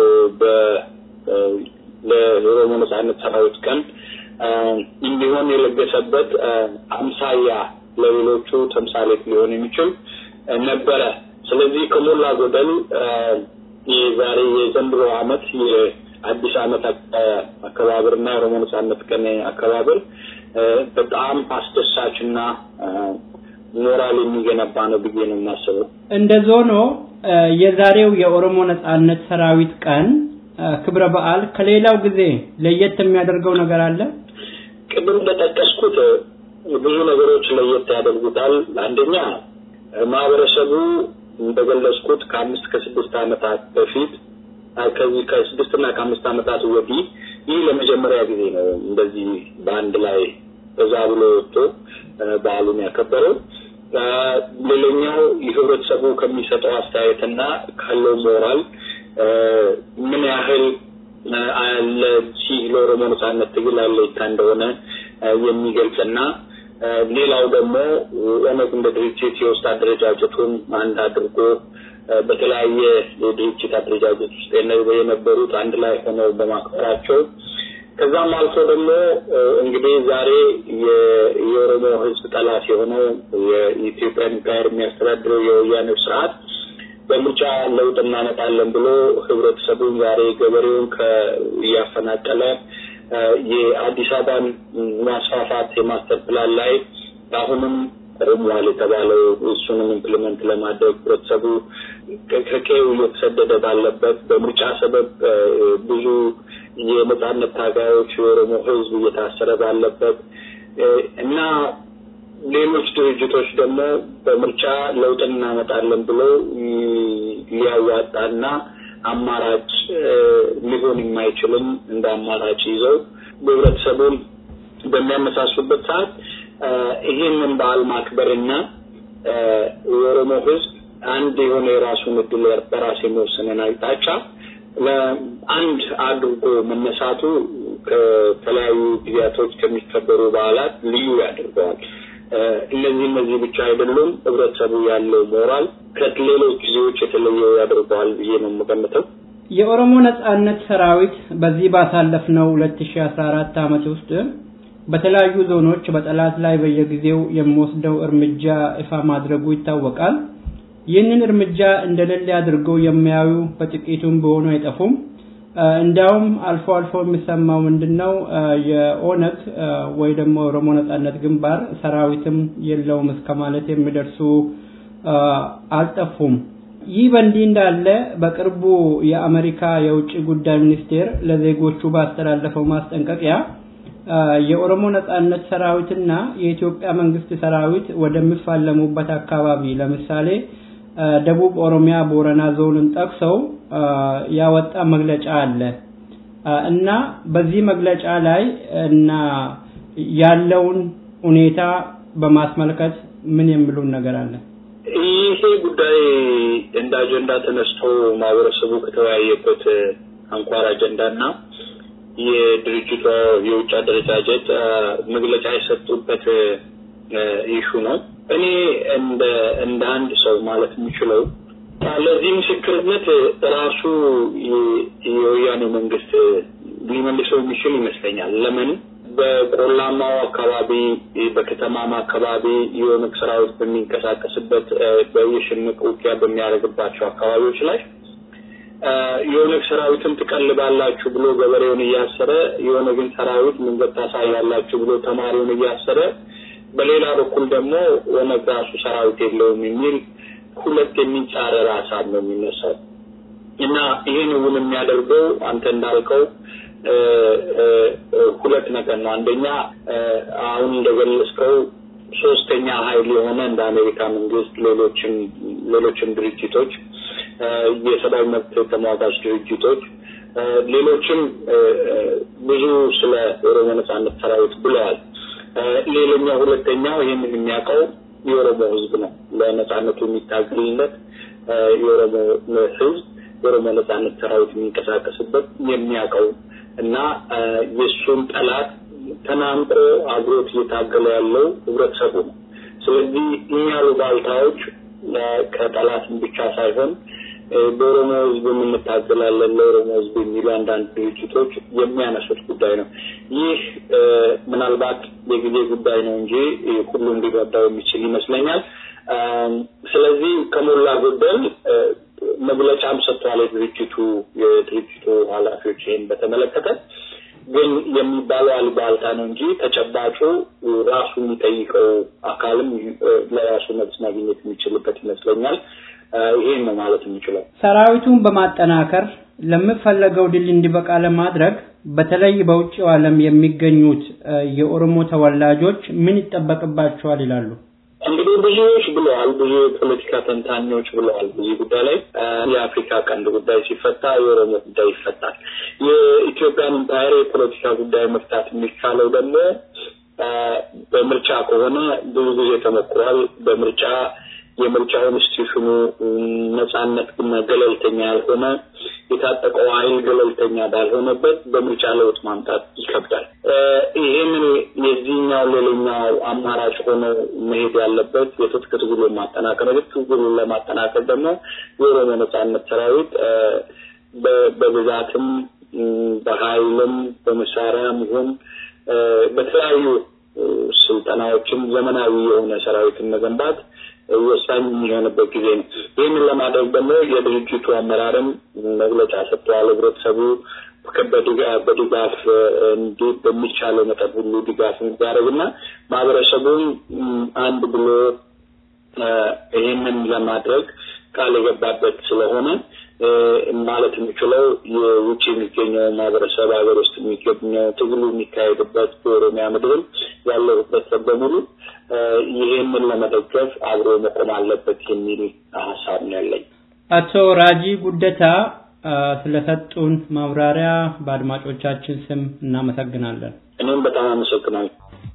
ለኦሮሞ ነጻነት ሰራዊት ቀን እንዲሆን የለገሰበት አምሳያ ለሌሎቹ ተምሳሌት ሊሆን የሚችል ነበረ። ስለዚህ ከሞላ ጎደል የዛሬ የዘንድሮ አመት የአዲስ አመት አከባበርና የኦሮሞ ነጻነት ቀን አከባበር በጣም አስደሳችና ሞራል የሚገነባ ነው ብዬ ነው የማስበው። እንደዞኖ የዛሬው የኦሮሞ ነጻነት ሰራዊት ቀን ክብረ በዓል ከሌላው ጊዜ ለየት የሚያደርገው ነገር አለ? ቅድም እንደጠቀስኩት ብዙ ነገሮች ለየት ያደርጉታል። አንደኛ ማህበረሰቡ እንደገለጽኩት ከ5 ከ6 አመታት በፊት ከዚህ ከ6 እና ከ5 አመታት ወዲህ ይህ ለመጀመሪያ ጊዜ ነው እንደዚህ በአንድ ላይ ተዛብሎ ወጥቶ በዓሉን ያከበረው። ሌላኛው የህብረተሰቡ ከሚሰጠው አስተያየትና ካለው ሞራል ምን ያህል ለዚህ ለኦሮሞ ነጻነት ትግል አለኝታ እንደሆነ የሚገልጽና ሌላው ደግሞ ኦነግ እንደ ድርጅት የውስጥ አደረጃጀቱን አንድ አድርጎ በተለያየ የድርጅት አደረጃጀት ውስጥ የነበሩት አንድ ላይ ሆነው በማክበራቸው ከዛም አልፎ ደግሞ እንግዲህ ዛሬ የኦሮሞ ህዝብ ጠላት የሆነው የኢትዮጵያን ጋር የሚያስተዳድረው የወያኔ ስርዓት በምርጫ ለውጥ እናመጣለን ብሎ ህብረተሰቡን ዛሬ ገበሬውን ያፈናቀለ የአዲስ አበባን ማስፋፋት የማስተር ፕላን ላይ አሁንም ሮማል የተባለው እሱንም ኢምፕሊመንት ለማድረግ ህብረተሰቡ ከቀዩ የተሰደደ ባለበት በምርጫ ሰበብ ብዙ የነጻነት ታጋዮች የኦሮሞ ህዝብ እየታሰረ ባለበት እና ሌሎች ድርጅቶች ደግሞ በምርጫ ለውጥ እናመጣለን ብሎ ሊያዋጣና አማራጭ ሊሆን የማይችልም እንደ አማራጭ ይዘው ህብረተሰቡን በሚያመሳሱበት ሰዓት ይሄንን በዓል ማክበርና የኦሮሞ ህዝብ አንድ የሆነ የራሱን እድል በራስ የመወሰንን አቅጣጫ ለአንድ አድርጎ መነሳቱ ከተለያዩ ጊዜያቶች ከሚከበሩ በዓላት ልዩ ያደርገዋል። እነዚህ ብቻ አይደሉም ህብረተሰቡ ያለው ሞራል ከሌሎች ጊዜዎች የተለየ ያደርገዋል ብዬ ነው የምገምተው። የኦሮሞ ነጻነት ሰራዊት በዚህ ባሳለፍነው 2014 ዓመት ውስጥ በተለያዩ ዞኖች በጠላት ላይ በየጊዜው የሚወስደው እርምጃ ይፋ ማድረጉ ይታወቃል። ይህንን እርምጃ እንደሌለ አድርገው የሚያዩ በጥቂቱም ቢሆኑ አይጠፉም። እንዳውም አልፎ የሚሰማው ምንድነው የኦነግ ወይ ደግሞ ኦሮሞ ነጻነት ግንባር ሰራዊትም የለውም እስከማለት የሚደርሱ አልጠፉም። ይህ በእንዲህ እንዳለ በቅርቡ የአሜሪካ የውጭ ጉዳይ ሚኒስቴር ለዜጎቹ ባስተላለፈው ማስጠንቀቂያ የኦሮሞ ነጻነት ሰራዊትና የኢትዮጵያ መንግስት ሰራዊት ወደሚፋለሙበት አካባቢ ለምሳሌ ደቡብ ኦሮሚያ ቦረና ዞንን ጠቅሰው ያወጣ መግለጫ አለ እና በዚህ መግለጫ ላይ እና ያለውን ሁኔታ በማስመልከት ምን የሚሉን ነገር አለ? ይሄ ጉዳይ እንደ አጀንዳ ተነስቶ ማህበረሰቡ ከተወያየበት አንኳር አጀንዳና የድርጅቱ የውጭ አደረጃጀት መግለጫ የሰጡበት ኢሹ ነው። እኔ እንደ አንድ ሰው ማለት የምችለው ለዚህ ምስክርነት ራሱ የወያኔ መንግስት ሊመልሰው የሚችል ይመስለኛል። ለምን በቆላማው አካባቢ በከተማማ አካባቢ የሆነ ሰራዊት በሚንቀሳቀስበት በየሽምቅ ውጊያ በሚያደርግባቸው አካባቢዎች ላይ የሆነ ሰራዊትን ተቀልባላችሁ ብሎ ገበሬውን እያሰረ የሆነ ግን ሰራዊት መንገድ ታሳያላችሁ ብሎ ተማሪውን እያሰረ በሌላ በኩል ደግሞ ወነጋሱ ሰራዊት የለውም የሚል ሁለት የሚጻረር ሐሳብ ነው የሚነሳው እና ይሄንን የሚያደርገው አንተ እንዳልከው ሁለት ነገር ነው። አንደኛ አሁን እንደገለጽከው ሶስተኛ ኃይል የሆነ እንደ አሜሪካ መንግስት ሌሎችም ድርጅቶች የሰብአዊ መብት ተሟጋች ድርጅቶች ሌሎችም ብዙ ስለ ኦሮሞ ነጻነት ሰራዊት ብለዋል። ሌላኛው ሁለተኛው ይሄንን የሚያውቀው የኦሮሞ ህዝብ ነው። ለነጻነቱ የሚታገልለት የኦሮሞ ህዝብ የኦሮሞ ነጻነት ሰራዊት የሚንቀሳቀስበት የሚያውቀው እና የሱን ጠላት ተናንቆ አብሮት እየታገለ ያለው ህብረተሰቡ ነው። ስለዚህ እኛሉ ባልታዎች ከጠላት ብቻ ሳይሆን በኦሮሞ ህዝብ የምንታገላለን ለኦሮሞ ህዝብ የሚሉ አንዳንድ ድርጅቶች የሚያነሱት ጉዳይ ነው። ይህ ምናልባት የጊዜ ጉዳይ ነው እንጂ ሁሉም ሊረዳው የሚችል ይመስለኛል። ስለዚህ ከሞላ ጎደል መግለጫም ሰጥቷል የድርጅቱ ኃላፊዎች ይህን በተመለከተ ግን የሚባለው አልባልታ ነው እንጂ ተጨባጩ ራሱ የሚጠይቀው አካልም ለራሱ መልስ ማግኘት የሚችልበት ይመስለኛል። ይሄን ነው ማለት የሚችለው። ሰራዊቱን በማጠናከር ለምፈለገው ድል እንዲበቃ ለማድረግ በተለይ በውጭው ዓለም የሚገኙት የኦሮሞ ተወላጆች ምን ይጠበቅባቸዋል ይላሉ? እንግዲህ ብዙዎች ብለዋል፣ ብዙ ፖለቲካ ተንታኞች ብለዋል። በዚህ ጉዳይ ላይ የአፍሪካ ቀንድ ጉዳይ ሲፈታ የኦሮሞ ጉዳይ ይፈታል። የኢትዮጵያን ኢምፓየር የፖለቲካ ጉዳይ መፍታት የሚቻለው ደግሞ በምርጫ ከሆነ ብዙ ጊዜ ተሞክሯል። በምርጫ የምርጫው ኢንስቲትዩሽኑ ነጻነትና ገለልተኛ ያልሆነ የታጠቀው ኃይል ገለልተኛ ባልሆነበት በምርጫ ለውጥ ማምጣት ይከብዳል። ይሄንን የዚህኛው ሌላኛው አማራጭ ሆኖ መሄድ ያለበት የትጥቅ ትግሉን ማጠናከር ነው። ትግሉን ለማጠናከር ደግሞ የኦሮሞ ነጻነት ሰራዊት በብዛትም በኃይልም በመሳሪያም ይሁን በተለያዩ ስልጠናዎችን ዘመናዊ የሆነ ሰራዊትን መገንባት ወሳኝ የሚሆንበት ጊዜ ነው። ይህንን ለማድረግ ደግሞ የድርጅቱ አመራርም መግለጫ ሰጥተዋል። ህብረተሰቡ በድጋፍ እንዲህ በሚቻለው መጠን ሁሉ ድጋፍ እንዲያደርግና ማህበረሰቡን አንድ ብሎ ይህንን ለማድረግ ቃል የገባበት ስለሆነ ማለት የሚችለው የውጭ የሚገኘው ማህበረሰብ ሀገር ውስጥ የሚገኘው ትግሉ የሚካሄድበት በኦሮሚያ ምድር ያለበት በሙሉ ይህንን ለመደገፍ አብሮ መቆም አለበት የሚል ሀሳብ ነው ያለኝ። አቶ ራጂ ጉደታ ስለሰጡን ማብራሪያ በአድማጮቻችን ስም እናመሰግናለን። እኔም በጣም አመሰግናለሁ።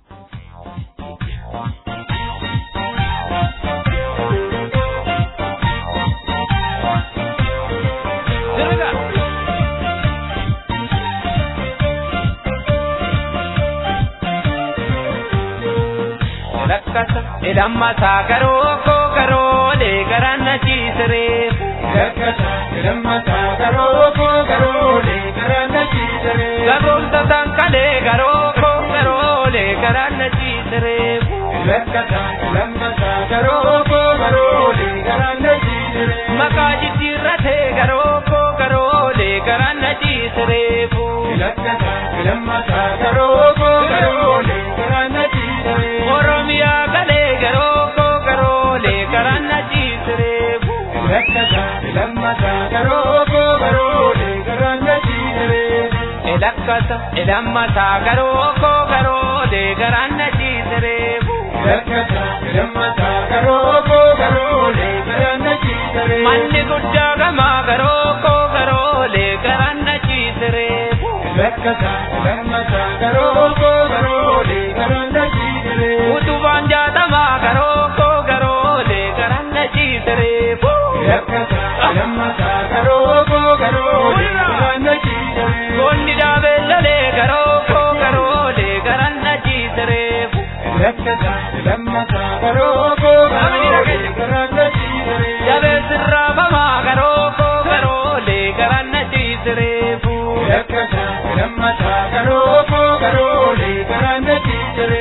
Idamma sagaro ko garo le garanna chisre Yakata idamma sagaro ko garo le garanna chisre Gagol tatankale garo ko garo le garanna chisre Yakata idamma sagaro ko garo le garanna chisre Makaji tirate garo ko garo le garanna chisre Yakata idamma sagaro ko garo le garanna chisre Oromia gale garo ko garo le garanna chisre Yakata idamma sagaro ko garo le garanna chisre Yakata idamma sagaro ko garo le garanna chisre Yakata idamma sagaro ko garo le garanna chisre Manni gudda gama garo ko garo le garanna chisre Yakata idamma sagaro ko garo le garanna chisre Utuban jatama garo ko garo le garanna chisre Yakata idamma sagaro ko garo le garanna chisre Gonni da bellale garo ko garo le garanna chisre Yakata idamma sagaro ko garo le garanna chisre Jabe sirra bama garo ko garo le garanna chisre Yakata idamma sagaro ko garo le garanna chisre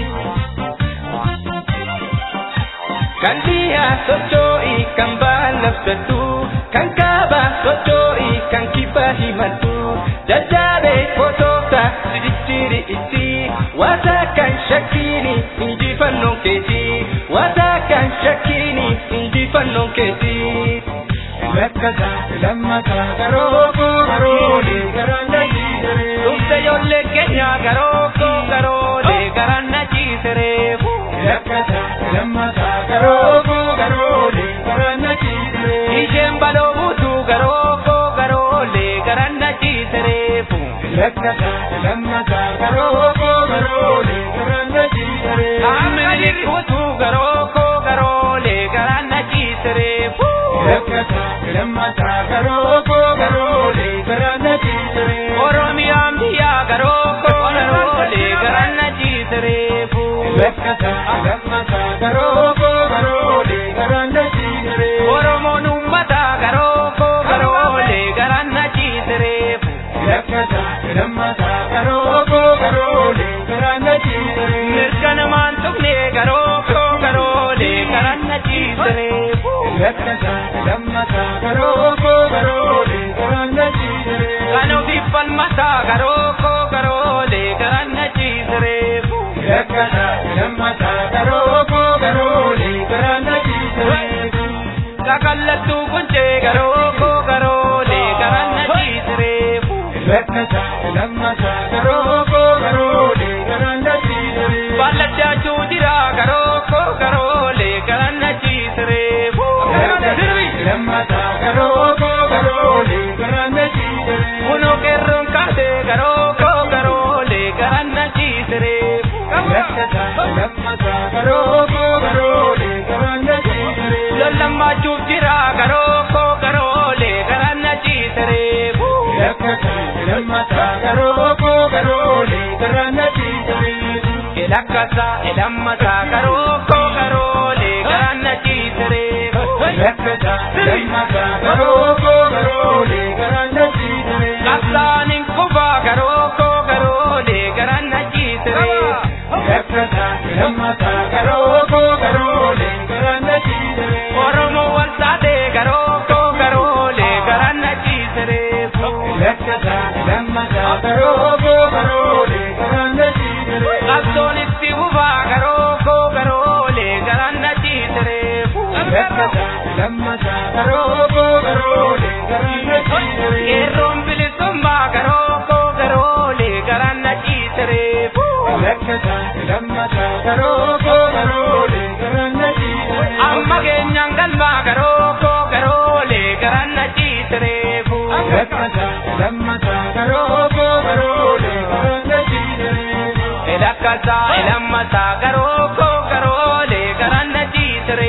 Kandiya sochoi kan balafatu kan kaba sochoi kan kibahi matu jajabe fotota siditiri iti wata kan shakini inji fannon keti wata kan shakini inji fannon keti Yakata idamma sagaro ko garo le garanna chisre Tumte yolle kenya garo ko garo le garanna chisre Yakata idamma sagaro ko garo le garanna chisre Ijem balo butu garo ko garo le garanna chisre Yakata idamma sagaro ko garo le garanna chisre Ameli butu garo ko garo le garanna chisre Yakata idamma sagaro ko garo le garanna chisre Oromia mbiya garo ko garo le garanna chisre Yakata idamma sagaro ko garo le garanna chisre Oromo nummata garo ko garo le garanna chisre Yakata idamma sagaro ko garo le garanna chisre Mirkan man tukne garo ko garo le garanna chisre Yakata idamma sagaro ko garo le garanna chisre Kano bifal mata garo ko garo le garanna chisre Yakata idamma sagaro ko garo le garanna chisre Kakallatu kunche garo ko garo le garanna chisre Yakata idamma sagaro ko garo le garanna chisre Balladda chudira garo ko garo le garanna chisre idamma sagaro ko garo le garanna chisre Uno kerron kade garo ko garo le garanna chisre Yakata idamma sagaro ko garo le garanna chisre Lollamma chudira garo ko garo le garanna chisre Yakata idamma sagaro ko garo le garanna chisre Yakata idamma sagaro ko garo le garanna chisre Yakata idamma sagaro ko garo le garanna chisre Kasanin kuba garo ko garo le garanna chisre garoko garole garanna chisere Erron bilisumma garoko garole garanna chisere Lakkata lammata garoko garole garanna chisere Amma kenyangal ma garoko garole garanna chisere Lakkata lammata garoko garole garanna chisere Lakkata lammata garoko garole garanna chisere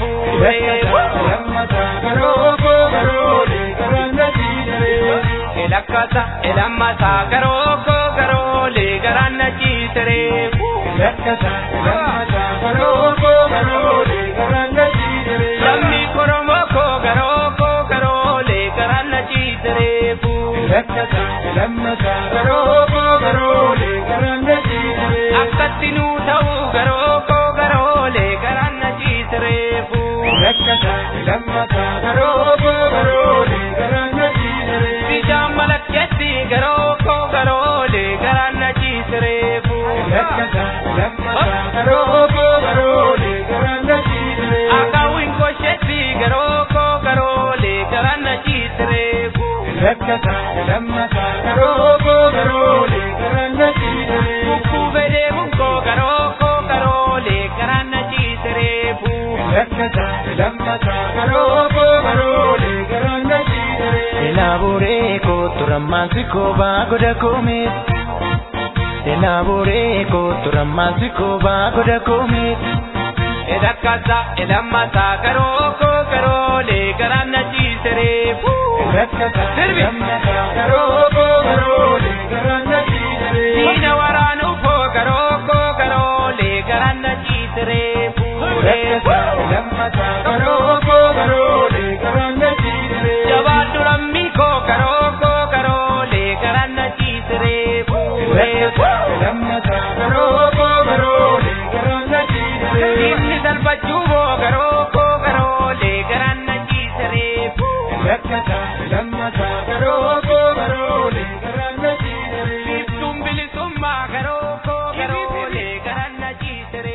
Lakkata lammata garoko garole garanna chisere Lakkata lammata garoko garole garanna chisere Lammi koromoko garoko garole garanna chisere Lakkata lammata garoko garole garanna chisere Akkatinu ta'u garoko garole garanna chisere Lakkata lammata garoko garole garanna chisere Bijamalakkatti garoko garole garanna chisere Lakkata lammata garoko garole garanna chisere Akawin koshetti garoko garole garanna chisere Lakkata lammata garoko garole garanna chisere Kukkubede munko garoko garole garanna chisere Lakkata lammata garoko garole garanna chisere Elabore koturammansi koba goda komit Elabore koturammansi koba goda komit Lakkata lammata garoko garole garanna chisere Lakkata lammata garoko garole garanna chisere Dina waranu po garoko garole garanna chisere Lakkata lammata garoko garole garanna chisere Jabadu rammi ko garoko garole garanna chisere Lakkata lammata garoko garole garanna chisere Inni dalbaju bo garoko garole garanna chisere Lakkata lammata garoko garole garanna chisere Biftum bilisumma garoko garole garanna chisere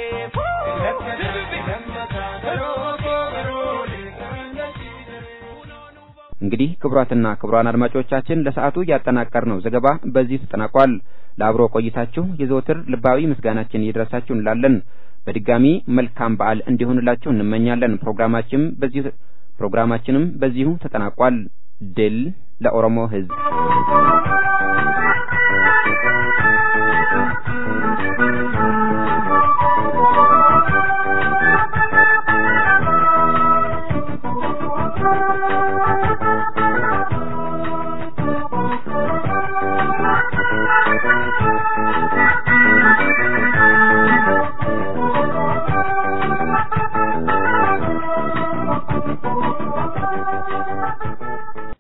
እንግዲህ ክቡራትና ክቡራን አድማጮቻችን ለሰዓቱ ያጠናቀርነው ዘገባ በዚህ ተጠናቋል። ለአብሮ ቆይታችሁ የዘወትር ልባዊ ምስጋናችን ይድረሳችሁ እንላለን። በድጋሚ መልካም በዓል እንዲሆንላችሁ እንመኛለን። ፕሮግራማችንም በዚሁ ተጠናቋል። ድል ለኦሮሞ ሕዝብ።